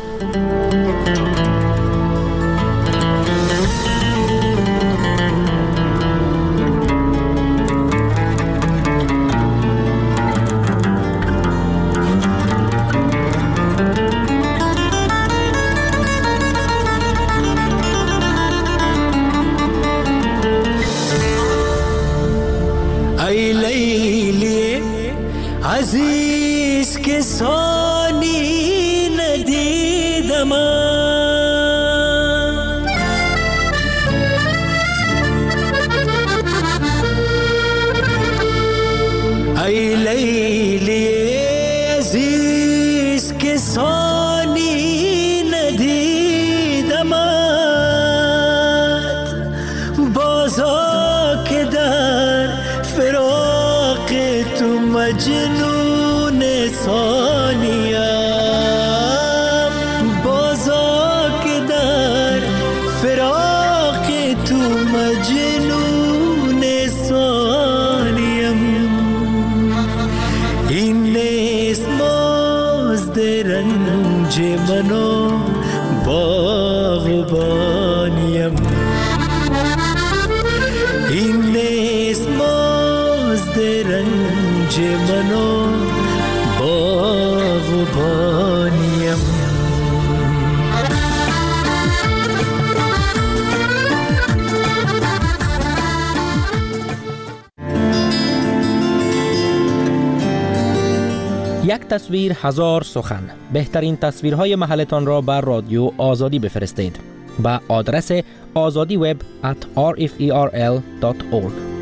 ای لیلی عزیز که سانی ندیدم، ای لیلی عزیز که سانی ندیدم، بازا که در فراق تو مجنون ثانیم، بازا که در فراق تو مجنون ثانیم، این نیست باز رنج منو باغبانیم این نیست مزد رنج منو باغبانیم یک تصویر هزار سخن. بهترین تصویرهای محلتان را بر رادیو آزادی بفرستید. با آدرس آزادی وب at r f e r l dot org.